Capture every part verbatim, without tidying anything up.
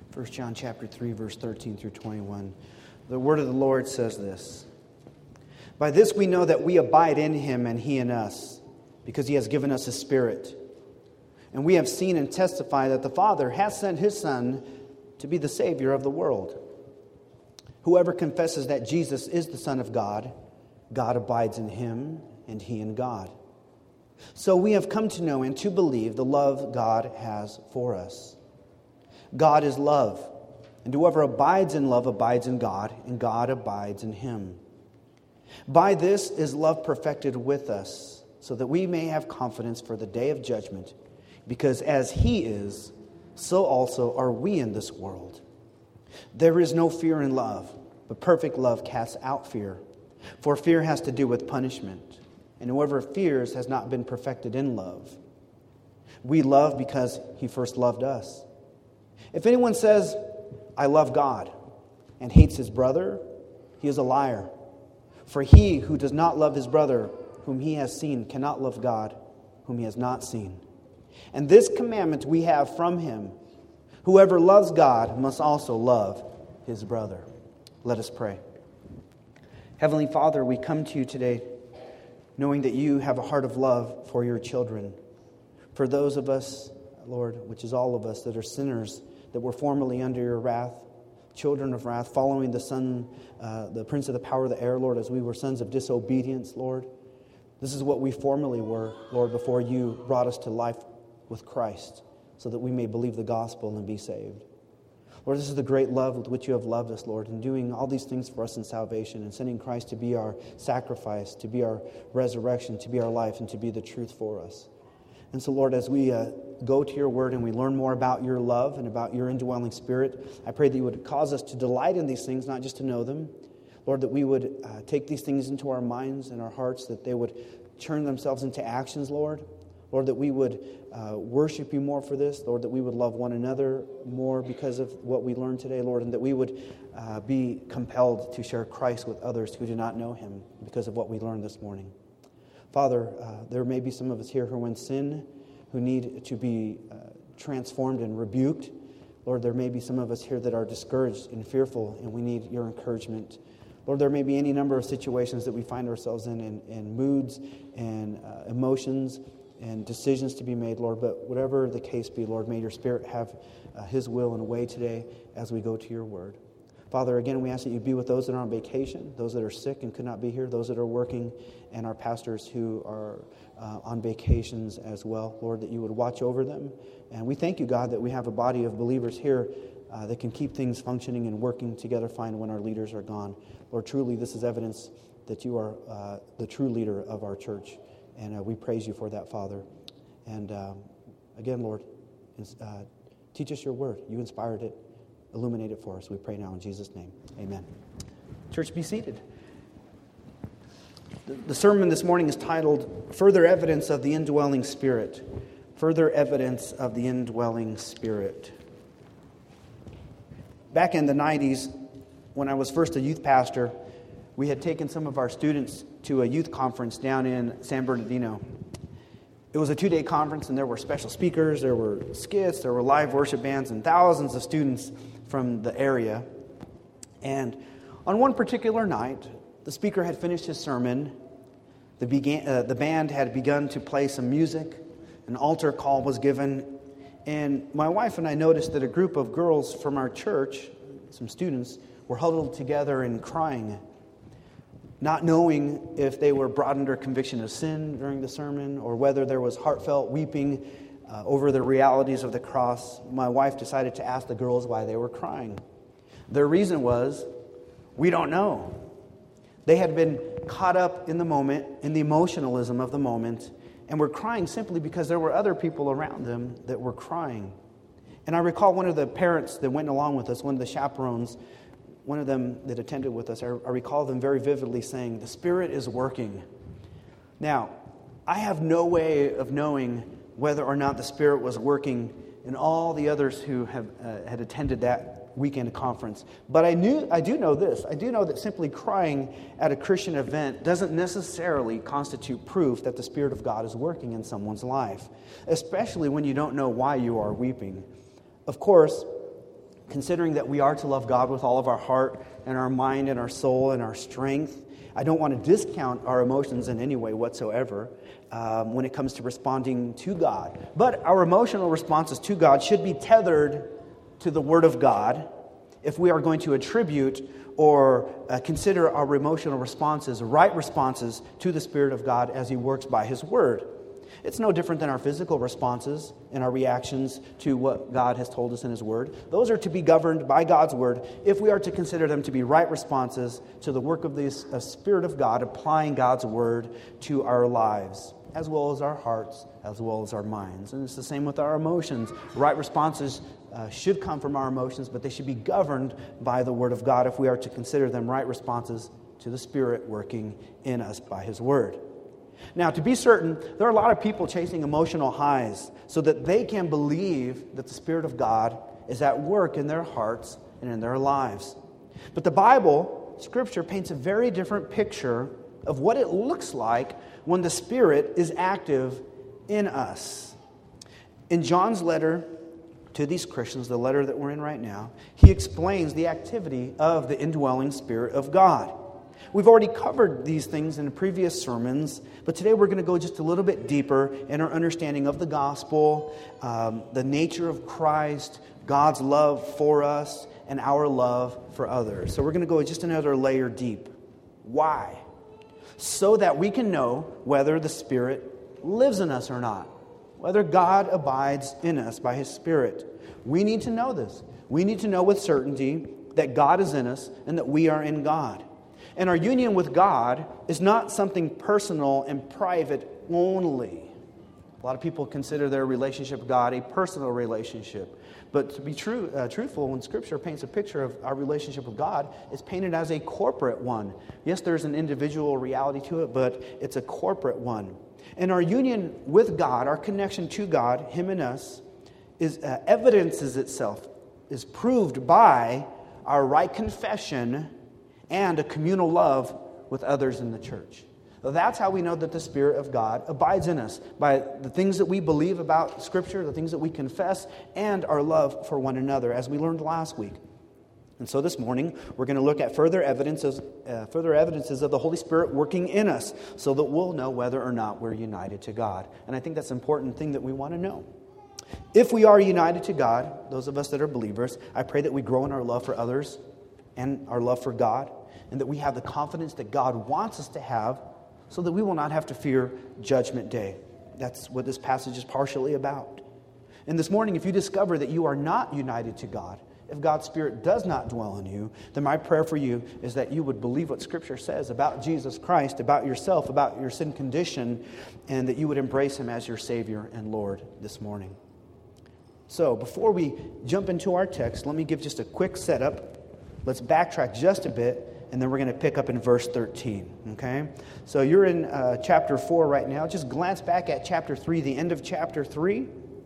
First John chapter three, verse thirteen through twenty-one. The word of the Lord says this: "By this we know that we abide in him and he in us, because he has given us his Spirit. And we have seen and testify that the Father has sent his Son to be the Savior of the world. Whoever confesses that Jesus is the Son of God, God abides in him and he in God. So we have come to know and to believe the love God has for us. God is love, and whoever abides in love abides in God, and God abides in him. By this is love perfected with us, so that we may have confidence for the day of judgment, because as he is, so also are we in this world. There is no fear in love, but perfect love casts out fear. For fear has to do with punishment, and whoever fears has not been perfected in love. We love because he first loved us. If anyone says, 'I love God,' and hates his brother, he is a liar. For he who does not love his brother whom he has seen cannot love God whom he has not seen. And this commandment we have from him: whoever loves God must also love his brother." Let us pray. Heavenly Father, we come to you today knowing that you have a heart of love for your children. For those of us, Lord, which is all of us, that are sinners, that were formerly under your wrath, children of wrath, following the son, uh, the prince of the power of the air, Lord, as we were sons of disobedience, Lord. This is what we formerly were, Lord, before you brought us to life with Christ, so that we may believe the gospel and be saved. Lord, this is the great love with which you have loved us, Lord, in doing all these things for us in salvation, and sending Christ to be our sacrifice, to be our resurrection, to be our life, and to be the truth for us. And so, Lord, as we uh, go to your word and we learn more about your love and about your indwelling Spirit, I pray that you would cause us to delight in these things, not just to know them. Lord, that we would uh, take these things into our minds and our hearts, that they would turn themselves into actions, Lord. Lord, that we would uh, worship you more for this. Lord, that we would love one another more because of what we learned today, Lord, and that we would uh, be compelled to share Christ with others who do not know him because of what we learned this morning. Father, uh, there may be some of us here who are in sin, who need to be uh, transformed and rebuked. Lord, there may be some of us here that are discouraged and fearful, and we need your encouragement. Lord, there may be any number of situations that we find ourselves in, in, in moods and uh, emotions and decisions to be made, Lord. But whatever the case be, Lord, may your Spirit have uh, his will and way today as we go to your word. Father, again, we ask that you be with those that are on vacation, those that are sick and could not be here, those that are working, and our pastors who are uh, on vacations as well. Lord, that you would watch over them. And we thank you, God, that we have a body of believers here uh, that can keep things functioning and working together fine when our leaders are gone. Lord, truly, this is evidence that you are uh, the true leader of our church. And uh, we praise you for that, Father. And um, again, Lord, uh, teach us your word. You inspired it. Illuminate it for us. We pray now in Jesus' name. Amen. Church, be seated. The, the sermon this morning is titled, Further Evidence of the Indwelling Spirit. Further Evidence of the Indwelling Spirit. Back in the nineties, when I was first a youth pastor, we had taken some of our students to a youth conference down in San Bernardino. It was a two-day conference, and there were special speakers, there were skits, there were live worship bands, and thousands of students from the area. And on one particular night, the speaker had finished his sermon. The, began, uh, the band had begun to play some music. An altar call was given. And my wife and I noticed that a group of girls from our church, some students, were huddled together and crying, not knowing if they were brought under conviction of sin during the sermon or whether there was heartfelt weeping uh, over the realities of the cross. My wife decided to ask the girls why they were crying. Their reason was, we don't know. They had been caught up in the moment, in the emotionalism of the moment, and were crying simply because there were other people around them that were crying. And I recall one of the parents that went along with us, one of the chaperones, one of them that attended with us, I, I recall them very vividly saying, the Spirit is working. Now, I have no way of knowing whether or not the Spirit was working in all the others who have uh, had attended that weekend conference. But I knew, I do know this. I do know that simply crying at a Christian event doesn't necessarily constitute proof that the Spirit of God is working in someone's life, especially when you don't know why you are weeping. Of course, considering that we are to love God with all of our heart and our mind and our soul and our strength. I don't want to discount our emotions in any way whatsoever um, when it comes to responding to God. But our emotional responses to God should be tethered to the Word of God if we are going to attribute or uh, consider our emotional responses, right responses to the Spirit of God as He works by His Word. It's no different than our physical responses and our reactions to what God has told us in His Word. Those are to be governed by God's Word if we are to consider them to be right responses to the work of the uh, Spirit of God, applying God's Word to our lives, as well as our hearts, as well as our minds. And it's the same with our emotions. Right responses uh, should come from our emotions, but they should be governed by the Word of God if we are to consider them right responses to the Spirit working in us by His Word. Now, to be certain, there are a lot of people chasing emotional highs so that they can believe that the Spirit of God is at work in their hearts and in their lives. But the Bible, Scripture, paints a very different picture of what it looks like when the Spirit is active in us. In John's letter to these Christians, the letter that we're in right now, he explains the activity of the indwelling Spirit of God. We've already covered these things in previous sermons, but today we're going to go just a little bit deeper in our understanding of the gospel, um, the nature of Christ, God's love for us, and our love for others. So we're going to go just another layer deep. Why? So that we can know whether the Spirit lives in us or not, whether God abides in us by His Spirit. We need to know this. We need to know with certainty that God is in us and that we are in God. And our union with God is not something personal and private only. A lot of people consider their relationship with God a personal relationship. But to be true, uh, truthful, when Scripture paints a picture of our relationship with God, it's painted as a corporate one. Yes, there's an individual reality to it, but it's a corporate one. And our union with God, our connection to God, Him and us, is uh, evidences itself, is proved by our right confession and a communal love with others in the church. So that's how we know that the Spirit of God abides in us, by the things that we believe about Scripture, the things that we confess, and our love for one another, as we learned last week. And so this morning, we're going to look at further evidences, uh, further evidences of the Holy Spirit working in us, so that we'll know whether or not we're united to God. And I think that's an important thing that we want to know. If we are united to God, those of us that are believers, I pray that we grow in our love for others and our love for God, and that we have the confidence that God wants us to have so that we will not have to fear Judgment Day. That's what this passage is partially about. And this morning, if you discover that you are not united to God, if God's Spirit does not dwell in you, then my prayer for you is that you would believe what Scripture says about Jesus Christ, about yourself, about your sin condition, and that you would embrace Him as your Savior and Lord this morning. So, before we jump into our text, let me give just a quick setup. Let's backtrack just a bit, and then we're going to pick up in verse thirteen, okay? So you're in uh, chapter four right now. Just glance back at chapter three, the end of chapter three.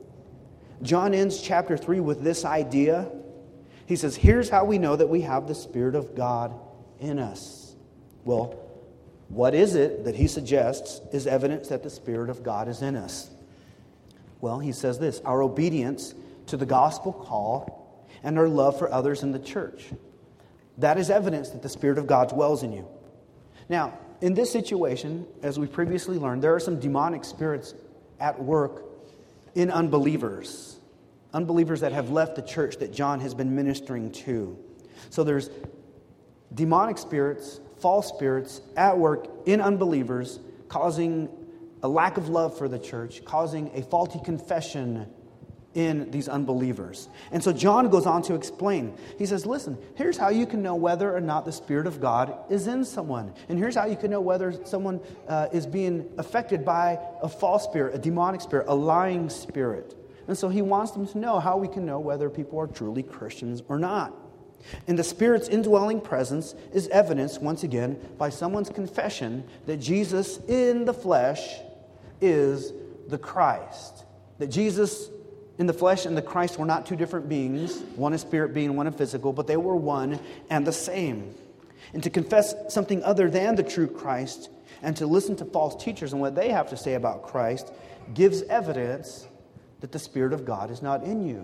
John ends chapter three with this idea. He says, here's how we know that we have the Spirit of God in us. Well, what is it that he suggests is evidence that the Spirit of God is in us? Well, he says this: our obedience to the gospel call and our love for others in the church. That is evidence that the Spirit of God dwells in you. Now, in this situation, as we previously learned, there are some demonic spirits at work in unbelievers. Unbelievers that have left the church that John has been ministering to. So there's demonic spirits, false spirits at work in unbelievers, causing a lack of love for the church, causing a faulty confession in these unbelievers. And so John goes on to explain. He says, listen, here's how you can know whether or not the Spirit of God is in someone. And here's how you can know whether someone uh, is being affected by a false spirit, a demonic spirit, a lying spirit. And so he wants them to know how we can know whether people are truly Christians or not. And the Spirit's indwelling presence is evidenced, once again, by someone's confession that Jesus in the flesh is the Christ. That Jesus in the flesh and the Christ were not two different beings, one a spirit being, one a physical, but they were one and the same. And to confess something other than the true Christ and to listen to false teachers and what they have to say about Christ gives evidence that the Spirit of God is not in you.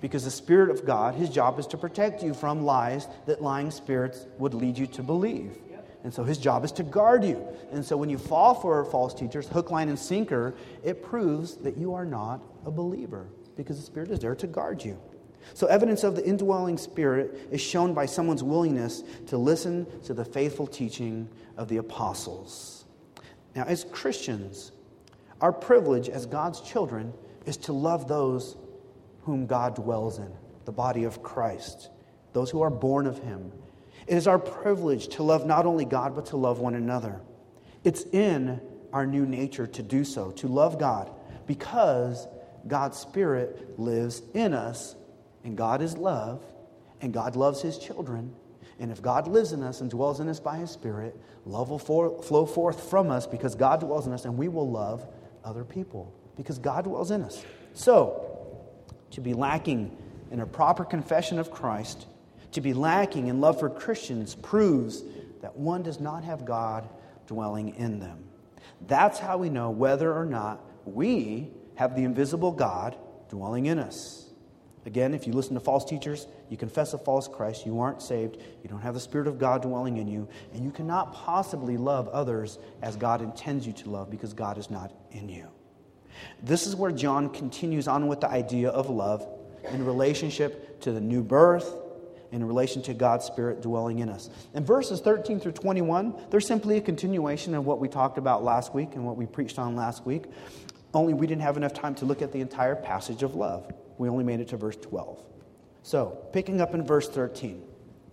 Because the Spirit of God, His job is to protect you from lies that lying spirits would lead you to believe. And so His job is to guard you. And so when you fall for false teachers, hook, line, and sinker, it proves that you are not a believer. Because the Spirit is there to guard you. So evidence of the indwelling Spirit is shown by someone's willingness to listen to the faithful teaching of the apostles. Now, as Christians, our privilege as God's children is to love those whom God dwells in, the body of Christ, those who are born of Him. It is our privilege to love not only God, but to love one another. It's in our new nature to do so, to love God, because God's Spirit lives in us, and God is love, and God loves His children. And if God lives in us and dwells in us by His Spirit, love will for, flow forth from us because God dwells in us, and we will love other people because God dwells in us. So, to be lacking in a proper confession of Christ, to be lacking in love for Christians, proves that one does not have God dwelling in them. That's how we know whether or not we have the invisible God dwelling in us. Again, if you listen to false teachers, you confess a false Christ, you aren't saved, you don't have the Spirit of God dwelling in you, and you cannot possibly love others as God intends you to love because God is not in you. This is where John continues on with the idea of love in relationship to the new birth, in relation to God's Spirit dwelling in us. In verses thirteen through twenty-one, they're simply a continuation of what we talked about last week and what we preached on last week, only we didn't have enough time to look at the entire passage of love. We only made it to verse twelve. So, picking up in verse thirteen,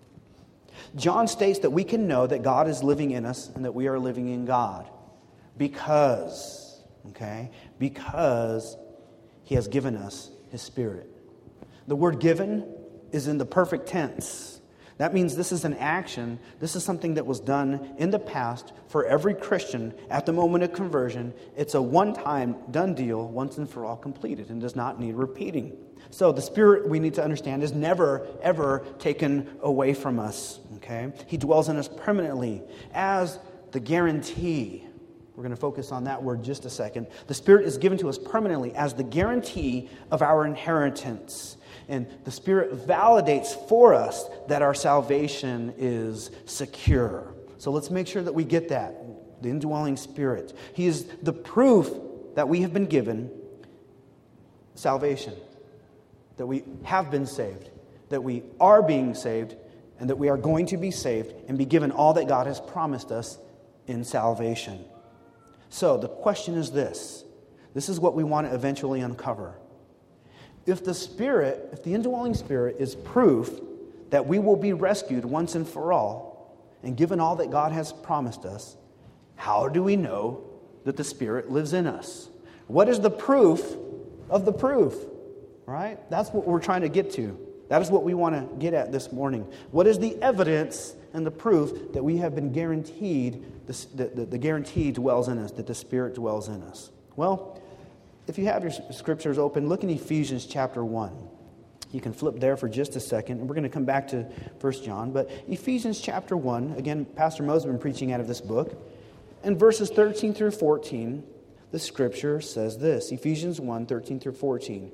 John states that we can know that God is living in us and that we are living in God because, okay, because He has given us His Spirit. The word given is in the perfect tense. That means this is an action. This is something that was done in the past for every Christian at the moment of conversion. It's a one-time done deal, once and for all completed, and does not need repeating. So the Spirit, we need to understand, is never, ever taken away from us. Okay? He dwells in us permanently as the guarantee. We're going to focus on that word just a second. The Spirit is given to us permanently as the guarantee of our inheritance. And the Spirit validates for us that our salvation is secure. So let's make sure that we get that. The indwelling Spirit. He is the proof that we have been given salvation. That we have been saved. That we are being saved. And that we are going to be saved and be given all that God has promised us in salvation. So the question is this. This is what we want to eventually uncover. If the Spirit, if the indwelling Spirit is proof that we will be rescued once and for all and given all that God has promised us, how do we know that the Spirit lives in us? What is the proof of the proof? Right? That's what we're trying to get to. That is what we want to get at this morning. What is the evidence and the proof that we have been guaranteed, the, the, the guarantee dwells in us, that the Spirit dwells in us? Well, if you have your scriptures open, look in Ephesians chapter one. You can flip there for just a second, and we're going to come back to First John. But Ephesians chapter one, again, Pastor Mo's been preaching out of this book. In verses thirteen through fourteen, the scripture says this. Ephesians one, thirteen through fourteen.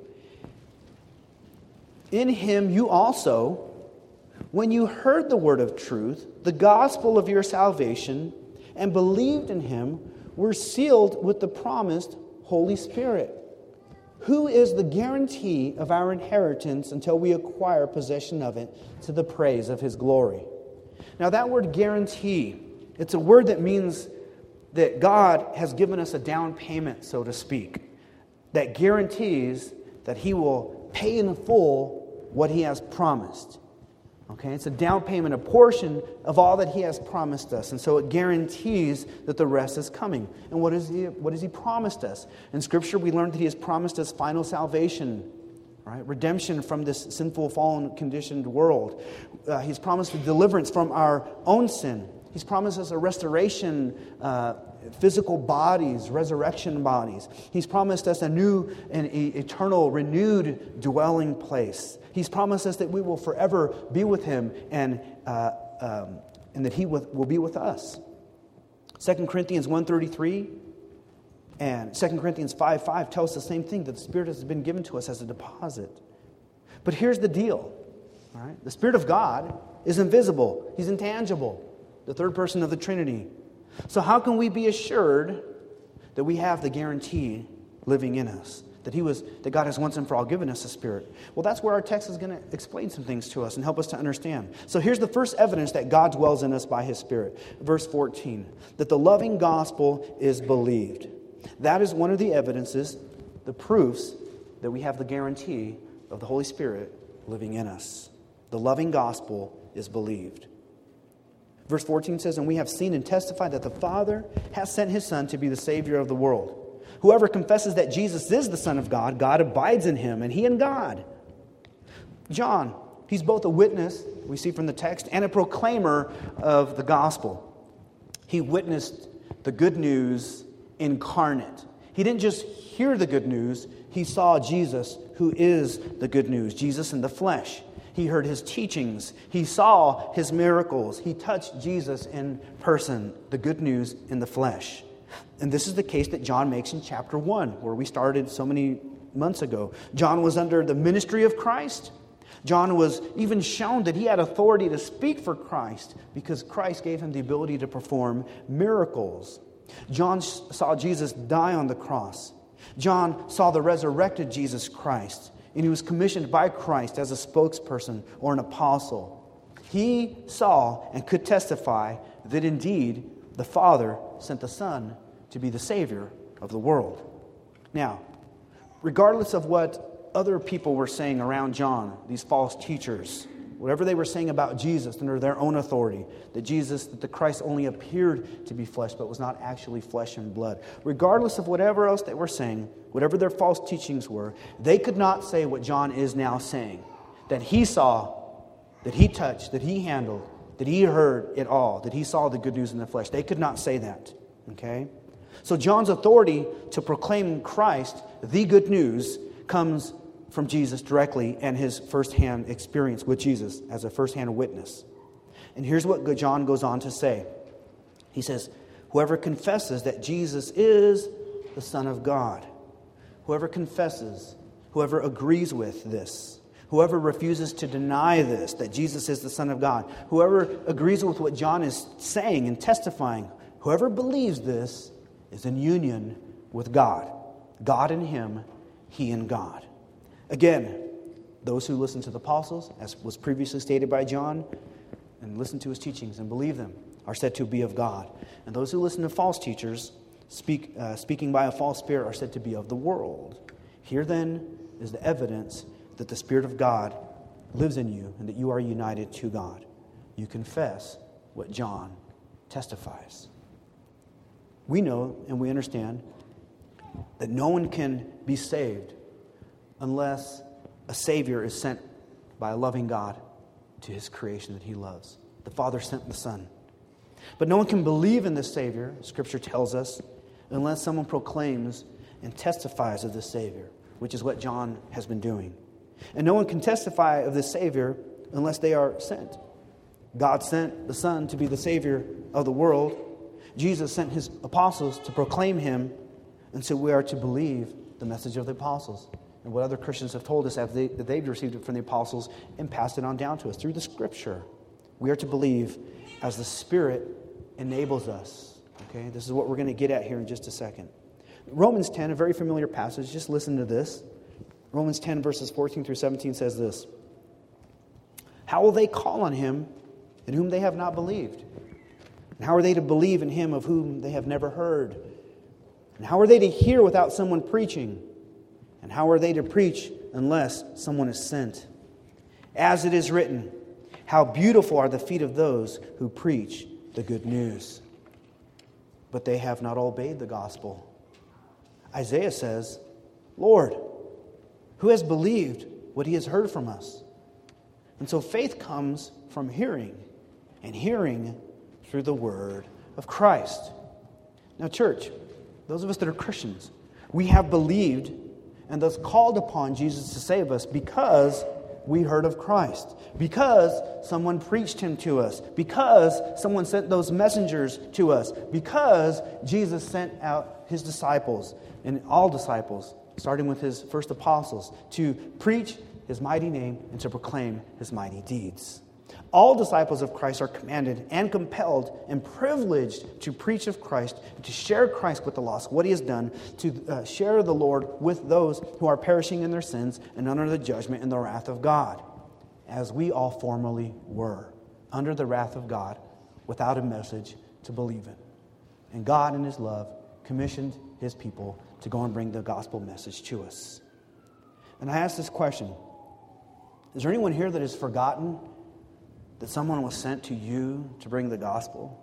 In Him you also, when you heard the word of truth, the gospel of your salvation, and believed in Him, were sealed with the promised Holy Spirit, who is the guarantee of our inheritance until we acquire possession of it to the praise of His glory. Now that word guarantee, it's a word that means that God has given us a down payment, so to speak, that guarantees that He will pay in full what He has promised. Okay, it's a down payment, a portion of all that He has promised us. And so it guarantees that the rest is coming. And what is He, what has He promised us? In Scripture, we learned that He has promised us final salvation, right? Redemption from this sinful, fallen, conditioned world. Uh, he's promised a deliverance from our own sin. He's promised us a restoration, uh, physical bodies, resurrection bodies. He's promised us a new and eternal, renewed dwelling place. He's promised us that we will forever be with Him and uh, um, and that He will, will be with us. Second Corinthians one thirty-three and Second Corinthians five five tell us the same thing, that the Spirit has been given to us as a deposit. But here's the deal. All right? The Spirit of God is invisible. He's intangible. The third person of the Trinity. So how can we be assured that we have the guarantee living in us? That He was, that God has once and for all given us a Spirit? Well, that's where our text is going to explain some things to us and help us to understand. So here's the first evidence that God dwells in us by His Spirit. Verse fourteen. That the loving gospel is believed. That is one of the evidences, the proofs, that we have the guarantee of the Holy Spirit living in us. The loving gospel is believed. Verse fourteen says, and we have seen and testified that the Father has sent His Son to be the Savior of the world. Whoever confesses that Jesus is the Son of God, God abides in him, and he in God. John, he's both a witness, we see from the text, and a proclaimer of the gospel. He witnessed the good news incarnate. He didn't just hear the good news, he saw Jesus, who is the good news, Jesus in the flesh. He heard His teachings. He saw His miracles. He touched Jesus in person, the good news in the flesh. And this is the case that John makes in chapter one, where we started so many months ago. John was under the ministry of Christ. John was even shown that he had authority to speak for Christ because Christ gave him the ability to perform miracles. John saw Jesus die on the cross. John saw the resurrected Jesus Christ. And he was commissioned by Christ as a spokesperson or an apostle. He saw and could testify that indeed the Father sent the Son to be the Savior of the world. Now, regardless of what other people were saying around John, these false teachers, whatever they were saying about Jesus under their own authority, that Jesus, that the Christ only appeared to be flesh but was not actually flesh and blood. Regardless of whatever else they were saying, whatever their false teachings were, they could not say what John is now saying. That he saw, that he touched, that he handled, that he heard it all, that he saw the good news in the flesh. They could not say that. Okay? So John's authority to proclaim Christ, the good news, comes from Jesus directly and his firsthand experience with Jesus as a firsthand witness. And here's what John goes on to say. He says, whoever confesses that Jesus is the Son of God, whoever confesses, whoever agrees with this, whoever refuses to deny this, that Jesus is the Son of God, whoever agrees with what John is saying and testifying, whoever believes this is in union with God. God in him, he in God. Again, those who listen to the apostles, as was previously stated by John, and listen to his teachings and believe them, are said to be of God. And those who listen to false teachers, speak, uh, speaking by a false spirit, are said to be of the world. Here then is the evidence that the Spirit of God lives in you and that you are united to God. You confess what John testifies. We know and we understand that no one can be saved unless a Savior is sent by a loving God to his creation that he loves. The Father sent the Son. But no one can believe in this Savior, Scripture tells us, unless someone proclaims and testifies of this Savior, which is what John has been doing. And no one can testify of this Savior unless they are sent. God sent the Son to be the Savior of the world. Jesus sent his apostles to proclaim him, and so we are to believe the message of the apostles and what other Christians have told us that they, that they've received it from the apostles and passed it on down to us through the Scripture. We are to believe as the Spirit enables us. Okay, this is what we're going to get at here in just a second. Romans ten, a very familiar passage. Just listen to this. Romans ten, verses fourteen through seventeen says this. How will they call on him in whom they have not believed? And how are they to believe in him of whom they have never heard? And how are they to hear without someone preaching? And how are they to preach unless someone is sent? As it is written, how beautiful are the feet of those who preach the good news. But they have not obeyed the gospel. Isaiah says, Lord, who has believed what he has heard from us? And so faith comes from hearing, and hearing through the word of Christ. Now, church, those of us that are Christians, we have believed and thus called upon Jesus to save us because we heard of Christ, because someone preached him to us, because someone sent those messengers to us, because Jesus sent out his disciples and all disciples, starting with his first apostles, to preach his mighty name and to proclaim his mighty deeds. All disciples of Christ are commanded and compelled and privileged to preach of Christ, to share Christ with the lost, what he has done, to uh, share the Lord with those who are perishing in their sins and under the judgment and the wrath of God, as we all formerly were, under the wrath of God, without a message to believe in. And God, in his love, commissioned his people to go and bring the gospel message to us. And I ask this question: is there anyone here that has forgotten that someone was sent to you to bring the gospel?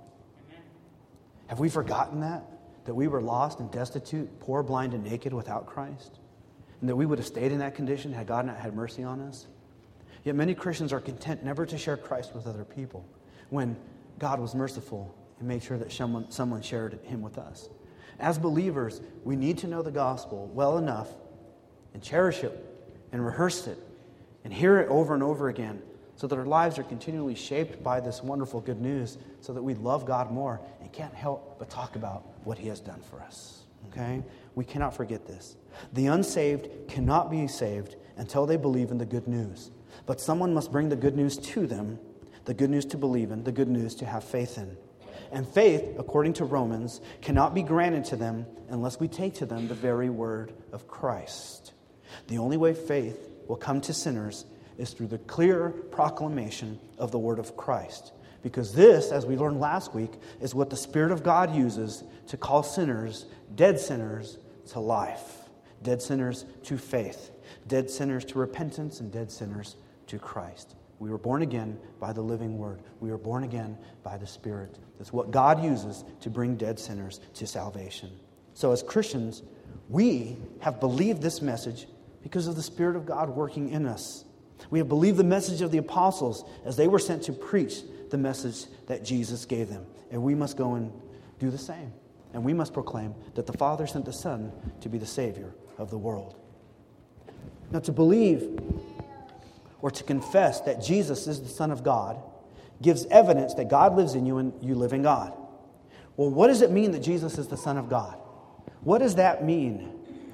Have we forgotten that? That we were lost and destitute, poor, blind, and naked without Christ? And that we would have stayed in that condition had God not had mercy on us? Yet many Christians are content never to share Christ with other people, when God was merciful and made sure that someone, someone shared him with us. As believers, we need to know the gospel well enough and cherish it and rehearse it and hear it over and over again, so that our lives are continually shaped by this wonderful good news, so that we love God more and can't help but talk about what he has done for us. Okay? We cannot forget this. The unsaved cannot be saved until they believe in the good news. But someone must bring the good news to them, the good news to believe in, the good news to have faith in. And faith, according to Romans, cannot be granted to them unless we take to them the very word of Christ. The only way faith will come to sinners is through the clear proclamation of the word of Christ. Because this, as we learned last week, is what the Spirit of God uses to call sinners, dead sinners, to life. Dead sinners to faith. Dead sinners to repentance, and dead sinners to Christ. We were born again by the living word. We were born again by the Spirit. That's what God uses to bring dead sinners to salvation. So as Christians, we have believed this message because of the Spirit of God working in us. We have believed the message of the apostles as they were sent to preach the message that Jesus gave them. And we must go and do the same. And we must proclaim that the Father sent the Son to be the Savior of the world. Now, to believe or to confess that Jesus is the Son of God gives evidence that God lives in you and you live in God. Well, what does it mean that Jesus is the Son of God? What does that mean?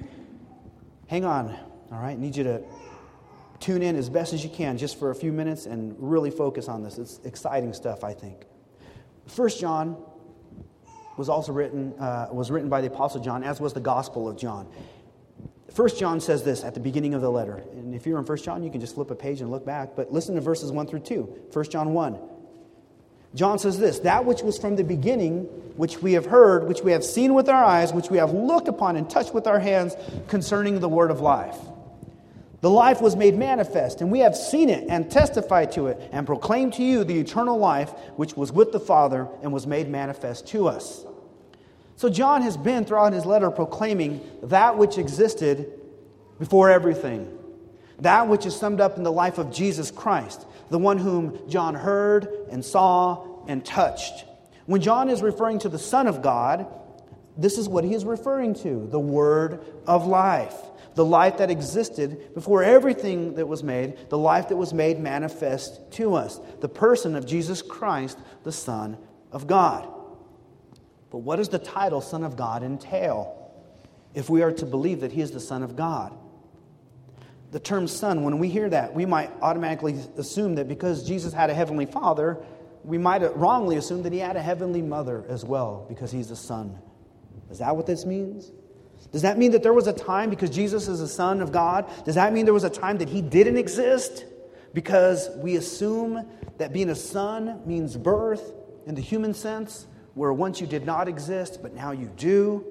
Hang on, all right? I need you to tune in as best as you can just for a few minutes and really focus on this. It's exciting stuff, I think. First John was also written uh, was written by the Apostle John, as was the Gospel of John. First John says this at the beginning of the letter. And if you're in First John, you can just flip a page and look back. But listen to verses one through two. First John one. John says this: that which was from the beginning, which we have heard, which we have seen with our eyes, which we have looked upon and touched with our hands, concerning the word of life. The life was made manifest, and we have seen it and testified to it and proclaimed to you the eternal life which was with the Father and was made manifest to us. So John has been throughout his letter proclaiming that which existed before everything. That which is summed up in the life of Jesus Christ, the one whom John heard and saw and touched. When John is referring to the Son of God, this is what he is referring to: the Word of life. The life that existed before everything that was made, the life that was made manifest to us. The person of Jesus Christ, the Son of God. But what does the title Son of God entail if we are to believe that he is the Son of God? The term Son, when we hear that, we might automatically assume that because Jesus had a heavenly Father, we might wrongly assume that he had a heavenly mother as well, because he's the Son. Is that what this means? Does that mean that there was a time, because Jesus is the Son of God, does that mean there was a time that he didn't exist? Because we assume that being a son means birth in the human sense, where once you did not exist, but now you do?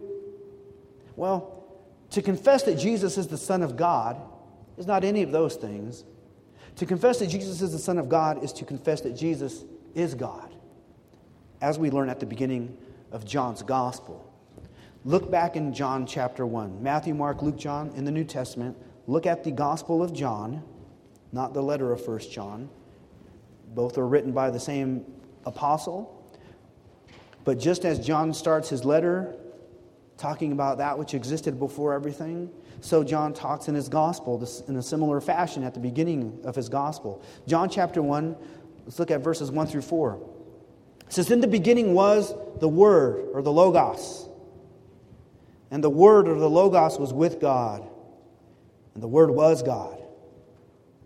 Well, to confess that Jesus is the Son of God is not any of those things. To confess that Jesus is the Son of God is to confess that Jesus is God, as we learn at the beginning of John's Gospel. Look back in John chapter one. Matthew, Mark, Luke, John in the New Testament. Look at the Gospel of John, not the letter of First John. Both are written by the same apostle. But just as John starts his letter talking about that which existed before everything, so John talks in his Gospel in a similar fashion at the beginning of his Gospel. John chapter one, let's look at verses one through four. It says, "In the beginning was the Word," or the Logos. "And the Word," or the Logos, "was with God. And the Word was God.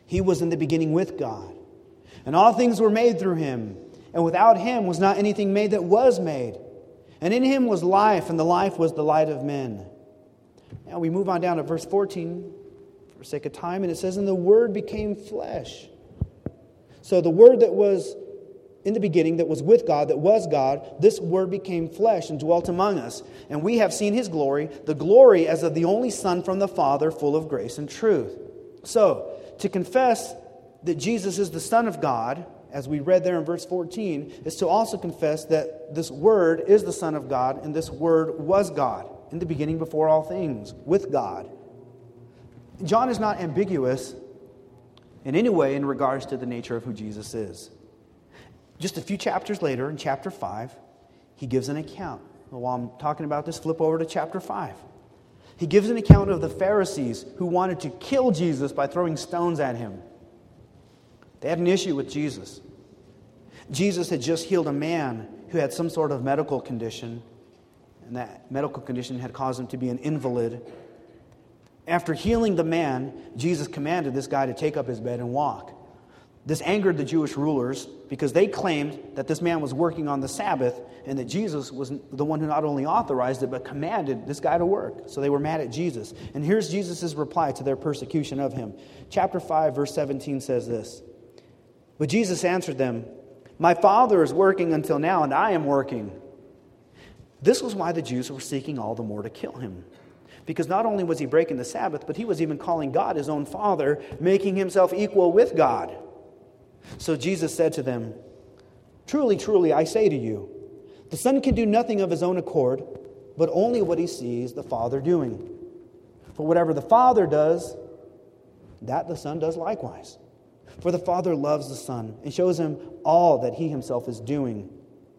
He was in the beginning with God. And all things were made through him. And without him was not anything made that was made. And in him was life, and the life was the light of men. Now we move on down to verse fourteen for sake of time. And it says, and the Word became flesh. So the Word that was in the beginning, that was with God, that was God, this Word became flesh and dwelt among us. And we have seen his glory, the glory as of the only Son from the Father, full of grace and truth. So, to confess that Jesus is the Son of God, as we read there in verse fourteen, is to also confess that this Word is the Son of God, and this Word was God, in the beginning before all things, with God. John is not ambiguous in any way in regards to the nature of who Jesus is. Just a few chapters later, in chapter five, he gives an account. While I'm talking about this, flip over to chapter five. He gives an account of the Pharisees who wanted to kill Jesus by throwing stones at him. They had an issue with Jesus. Jesus had just healed a man who had some sort of medical condition, and that medical condition had caused him to be an invalid. After healing the man, Jesus commanded this guy to take up his bed and walk. This angered the Jewish rulers because they claimed that this man was working on the Sabbath and that Jesus was the one who not only authorized it but commanded this guy to work. So they were mad at Jesus. And here's Jesus' reply to their persecution of him. Chapter five, verse seventeen says this. But Jesus answered them, my Father is working until now, and I am working. This was why the Jews were seeking all the more to kill him. Because not only was he breaking the Sabbath, but he was even calling God his own Father, making himself equal with God. So Jesus said to them, truly, truly, I say to you, the Son can do nothing of his own accord, but only what he sees the Father doing. For whatever the Father does, that the Son does likewise. For the Father loves the Son and shows him all that he himself is doing.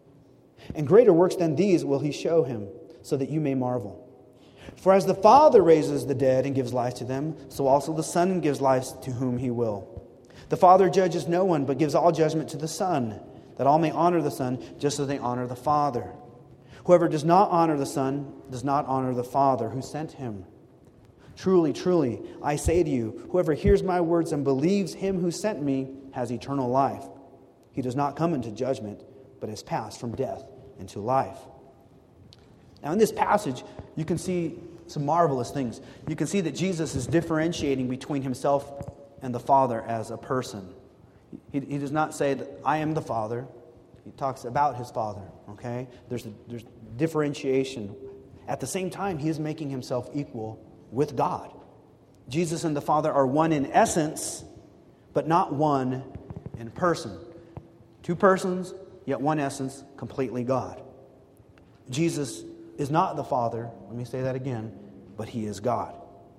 And greater works than these will he show him, so that you may marvel. For as the Father raises the dead and gives life to them, so also the Son gives life to whom he will. The Father judges no one, but gives all judgment to the Son, that all may honor the Son, just as they honor the Father. Whoever does not honor the Son does not honor the Father who sent him. Truly, truly, I say to you, whoever hears my words and believes him who sent me has eternal life. He does not come into judgment, but has passed from death into life. Now in this passage, you can see some marvelous things. You can see that Jesus is differentiating between himself and the Father as a person. He, he does not say that I am the Father. He talks about his Father. Okay? There's a, there's differentiation. At the same time, he is making himself equal with God. Jesus and the Father are one in essence, but not one in person. Two persons, yet one essence, completely God. Jesus is not the Father, let me say that again, but he is God.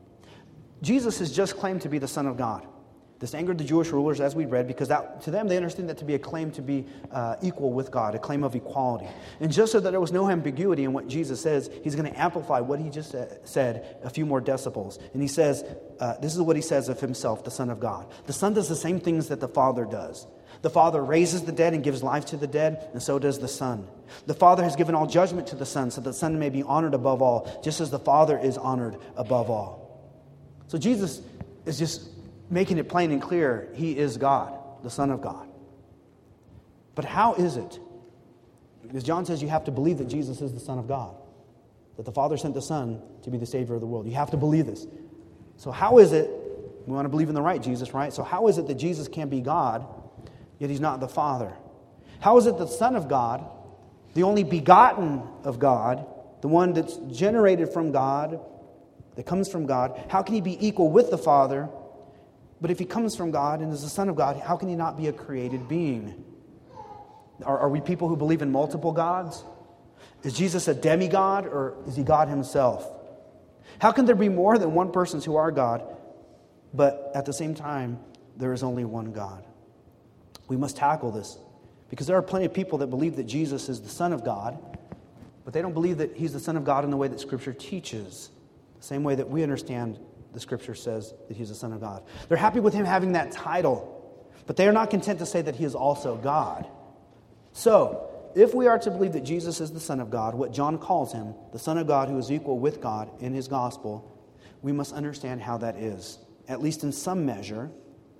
Jesus has just claimed to be the Son of God. This angered the Jewish rulers, as we read, because that, to them they understand that to be a claim to be uh, equal with God, a claim of equality. And just so that there was no ambiguity in what Jesus says, he's going to amplify what he just said a few more decibels. And he says, uh, this is what he says of himself, the Son of God. The Son does the same things that the Father does. The Father raises the dead and gives life to the dead, and so does the Son. The Father has given all judgment to the Son, so that the Son may be honored above all, just as the Father is honored above all. So Jesus is just making it plain and clear, he is God, the Son of God. But how is it? Because John says you have to believe that Jesus is the Son of God, that the Father sent the Son to be the Savior of the world. You have to believe this. So how is it, we want to believe in the right Jesus, right? So how is it that Jesus can be God, yet he's not the Father? How is it that the Son of God, the only begotten of God, the one that's generated from God, that comes from God, how can he be equal with the Father? But if he comes from God and is the Son of God, how can he not be a created being? Are, are we people who believe in multiple gods? Is Jesus a demigod, or is he God himself? How can there be more than one persons who are God, but at the same time, there is only one God? We must tackle this, because there are plenty of people that believe that Jesus is the Son of God, but they don't believe that he's the Son of God in the way that Scripture teaches, the same way that we understand the Scripture says that he's the Son of God. They're happy with him having that title, but they are not content to say that he is also God. So, if we are to believe that Jesus is the Son of God, what John calls him, the Son of God who is equal with God in his gospel, we must understand how that is, at least in some measure,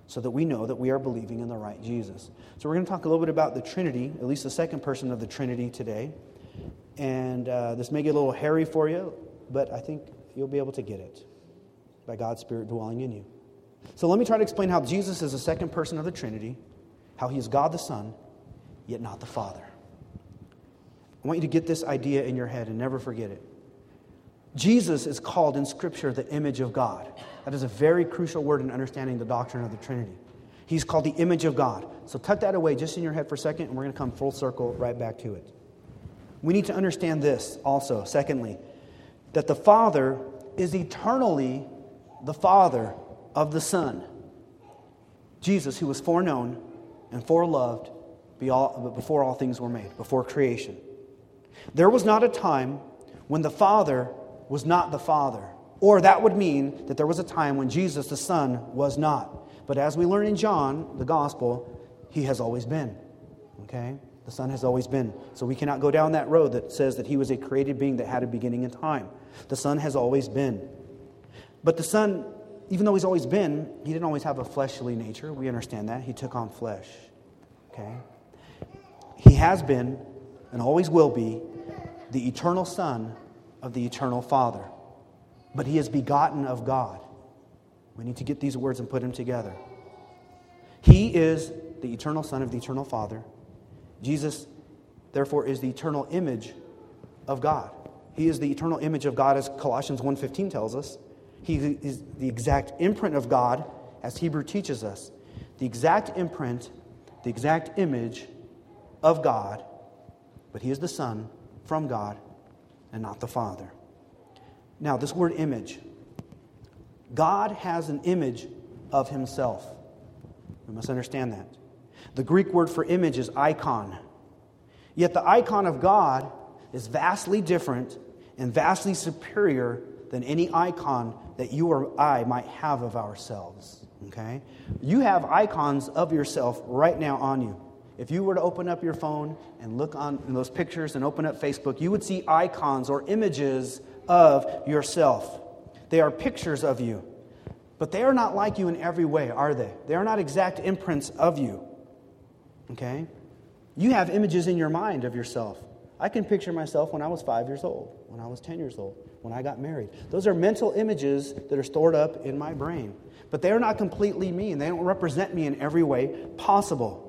so that we know that we are believing in the right Jesus. So we're going to talk a little bit about the Trinity, at least the second person of the Trinity today. And uh, this may get a little hairy for you, but I think you'll be able to get it by God's Spirit dwelling in you. So let me try to explain how Jesus is the second person of the Trinity, how he is God the Son, yet not the Father. I want you to get this idea in your head and never forget it. Jesus is called in Scripture the image of God. That is a very crucial word in understanding the doctrine of the Trinity. He's called the image of God. So tuck that away just in your head for a second, and we're going to come full circle right back to it. We need to understand this also, secondly, that the Father is eternally the Father of the Son. Jesus, who was foreknown and foreloved before all things were made, before creation. There was not a time when the Father was not the Father. Or that would mean that there was a time when Jesus, the Son, was not. But as we learn in John, the Gospel, He has always been. Okay? The Son has always been. So we cannot go down that road that says that He was a created being that had a beginning in time. The Son has always been. But the Son, even though He's always been, He didn't always have a fleshly nature. We understand that. He took on flesh. Okay? He has been, and always will be, the eternal Son of the eternal Father. But He is begotten of God. We need to get these words and put them together. He is the eternal Son of the eternal Father. Jesus, therefore, is the eternal image of God. He is the eternal image of God, as Colossians one fifteen tells us. He is the exact imprint of God, as Hebrew teaches us. The exact imprint, the exact image of God, but He is the Son from God and not the Father. Now, this word image. God has an image of Himself. We must understand that. The Greek word for image is icon. Yet the icon of God is vastly different and vastly superior than any icon that you or I might have of ourselves. Okay? You have icons of yourself right now on you. If you were to open up your phone and look on those pictures and open up Facebook, you would see icons or images of yourself. They are pictures of you. But they are not like you in every way, are they? They are not exact imprints of you. Okay? You have images in your mind of yourself. I can picture myself when I was five years old, when I was ten years old, when I got married. Those are mental images that are stored up in my brain. But they are not completely me, and they don't represent me in every way possible.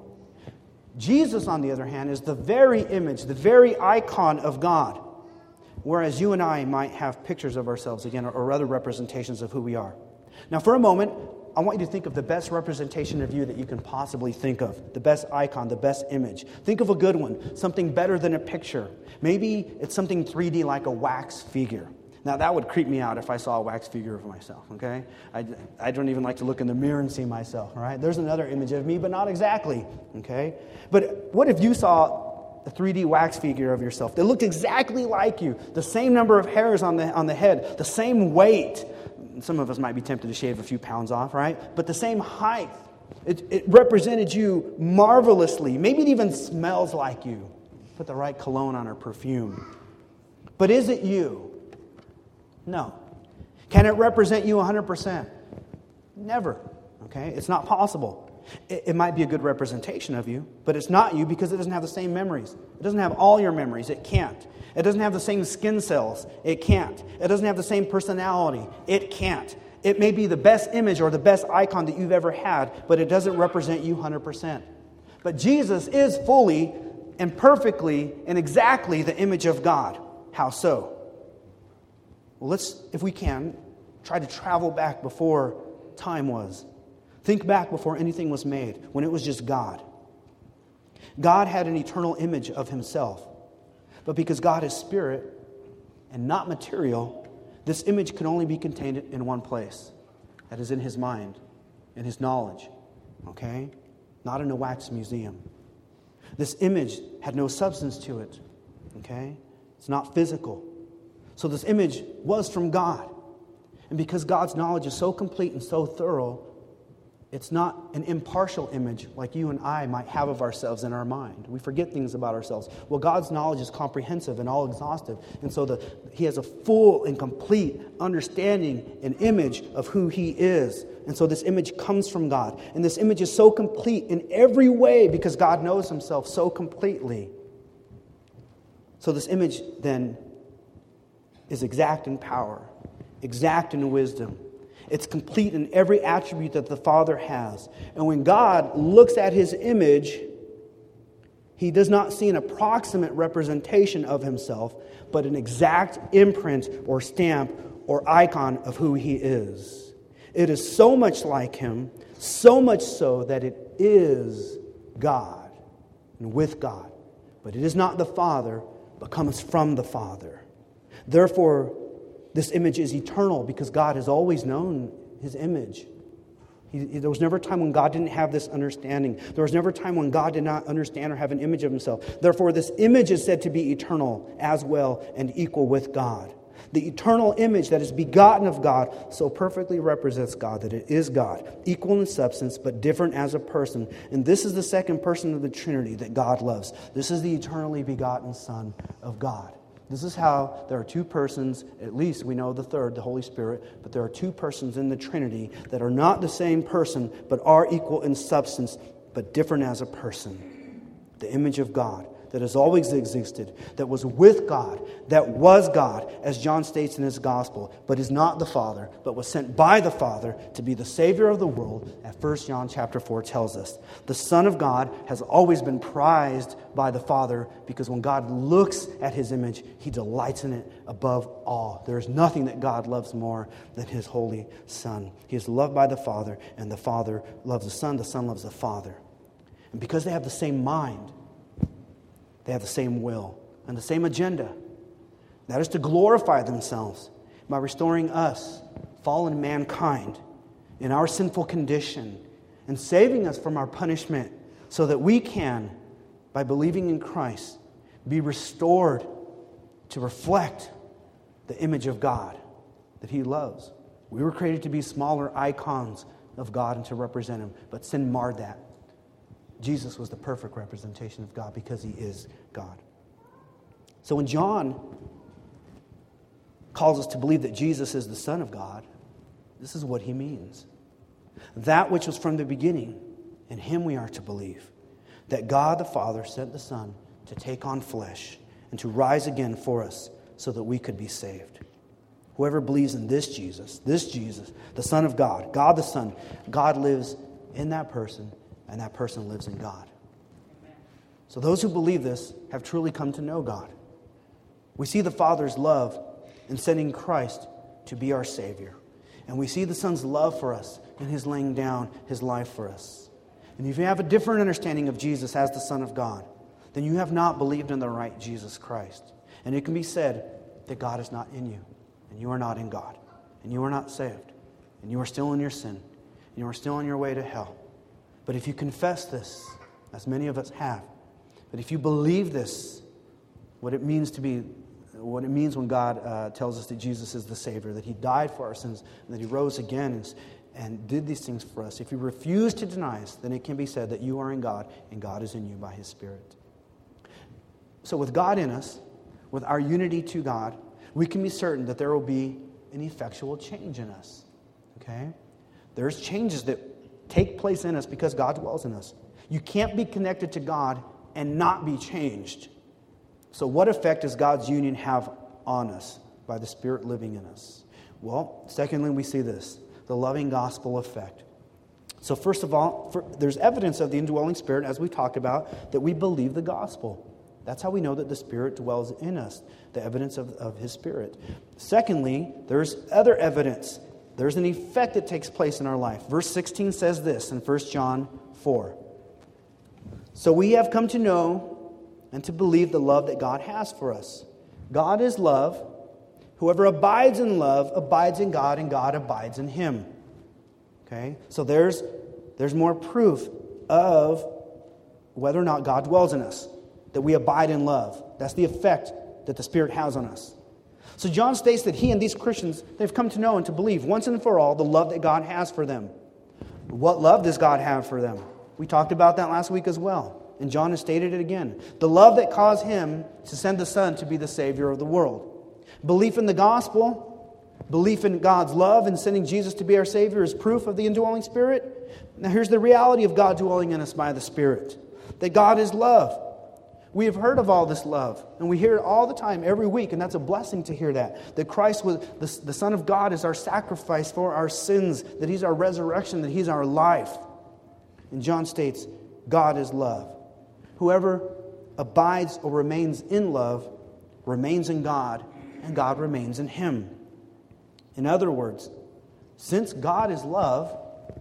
Jesus, on the other hand, is the very image, the very icon of God. Whereas you and I might have pictures of ourselves, again, or other representations of who we are. Now, for a moment, I want you to think of the best representation of you that you can possibly think of. The best icon, the best image. Think of a good one, something better than a picture. Maybe it's something three D like a wax figure. Now, that would creep me out if I saw a wax figure of myself, okay? I, I don't even like to look in the mirror and see myself, all right? There's another image of me, but not exactly, okay? But what if you saw a three D wax figure of yourself that looked exactly like you, the same number of hairs on the on the head, the same weight? Some of us might be tempted to shave a few pounds off, right? But the same height. It, it represented you marvelously. Maybe it even smells like you. Put the right cologne on or perfume. But is it you? No. Can it represent you one hundred percent? Never. Okay? It's not possible. It, it might be a good representation of you, but it's not you because it doesn't have the same memories. It doesn't have all your memories. It can't. It doesn't have the same skin cells. It can't. It doesn't have the same personality. It can't. It may be the best image or the best icon that you've ever had, but it doesn't represent you one hundred percent. But Jesus is fully and perfectly and exactly the image of God. How so? Well, let's, if we can, try to travel back before time was. Think back before anything was made, when it was just God. God had an eternal image of Himself. But because God is spirit and not material, this image can only be contained in one place. That is in His mind, in His knowledge. Okay? Not in a wax museum. This image had no substance to it. Okay? It's not physical. So this image was from God. And because God's knowledge is so complete and so thorough, It's not an impartial image like you and I might have of ourselves in our mind. We forget things about ourselves. Well, God's knowledge is comprehensive and all exhaustive. And so the, He has a full and complete understanding and image of who He is. And so this image comes from God. And this image is so complete in every way because God knows Himself so completely. So this image then is exact in power, exact in wisdom. It's complete in every attribute that the Father has. And when God looks at His image, He does not see an approximate representation of Himself, but an exact imprint or stamp or icon of who He is. It is so much like Him, so much so that it is God and with God. But it is not the Father, but comes from the Father. Therefore, this image is eternal because God has always known His image. He, there was never a time when God didn't have this understanding. There was never a time when God did not understand or have an image of Himself. Therefore, this image is said to be eternal as well and equal with God. The eternal image that is begotten of God so perfectly represents God that it is God, equal in substance but different as a person. And this is the second person of the Trinity that God loves. This is the eternally begotten Son of God. This is how there are two persons, at least we know the third, the Holy Spirit, but there are two persons in the Trinity that are not the same person, but are equal in substance, but different as a person. The image of God that has always existed, that was with God, that was God, as John states in his gospel, but is not the Father, but was sent by the Father to be the Savior of the world, as First John chapter four tells us. The Son of God has always been prized by the Father because when God looks at His image, He delights in it above all. There is nothing that God loves more than His holy Son. He is loved by the Father, and the Father loves the Son, the Son loves the Father. And because they have the same mind, they have the same will and the same agenda. That is to glorify themselves by restoring us, fallen mankind, in our sinful condition and saving us from our punishment so that we can, by believing in Christ, be restored to reflect the image of God that He loves. We were created to be smaller icons of God and to represent Him, but sin marred that. Jesus was the perfect representation of God because He is God. So when John calls us to believe that Jesus is the Son of God, this is what he means. That which was from the beginning, in Him we are to believe. That God the Father sent the Son to take on flesh and to rise again for us so that we could be saved. Whoever believes in this Jesus, this Jesus, the Son of God, God the Son, God lives in that person, and that person lives in God. So those who believe this have truly come to know God. We see the Father's love in sending Christ to be our Savior. And we see the Son's love for us in His laying down His life for us. And if you have a different understanding of Jesus as the Son of God, then you have not believed in the right Jesus Christ. And it can be said that God is not in you, and you are not in God, and you are not saved, and you are still in your sin, and you are still on your way to hell. But if you confess this, as many of us have, but if you believe this, what it means to be, what it means when God uh, tells us that Jesus is the Savior, that He died for our sins, and that He rose again and, and did these things for us. If you refuse to deny us, then it can be said that you are in God, and God is in you by His Spirit. So with God in us, with our unity to God, we can be certain that there will be an effectual change in us. Okay? There's changes that take place in us because God dwells in us. You can't be connected to God and not be changed. So what effect does God's union have on us by the Spirit living in us? Well, secondly, we see this, the loving gospel effect. So first of all, for, there's evidence of the indwelling Spirit, as we talked about, that we believe the gospel. That's how we know that the Spirit dwells in us, the evidence of, of His Spirit. Secondly, there's other evidence. There's an effect that takes place in our life. Verse sixteen says this in First John four. So we have come to know and to believe the love that God has for us. God is love. Whoever abides in love abides in God, and God abides in him. Okay? So there's, there's more proof of whether or not God dwells in us, that we abide in love. That's the effect that the Spirit has on us. So John states that he and these Christians, they've come to know and to believe once and for all the love that God has for them. What love does God have for them? We talked about that last week as well. And John has stated it again. The love that caused him to send the Son to be the Savior of the world. Belief in the gospel, belief in God's love and sending Jesus to be our Savior is proof of the indwelling Spirit. Now here's the reality of God dwelling in us by the Spirit. That God is love. We have heard of all this love, and we hear it all the time, every week, and that's a blessing to hear that. That Christ, was the, the Son of God, is our sacrifice for our sins, that He's our resurrection, that He's our life. And John states, God is love. Whoever abides or remains in love remains in God, and God remains in him. In other words, since God is love,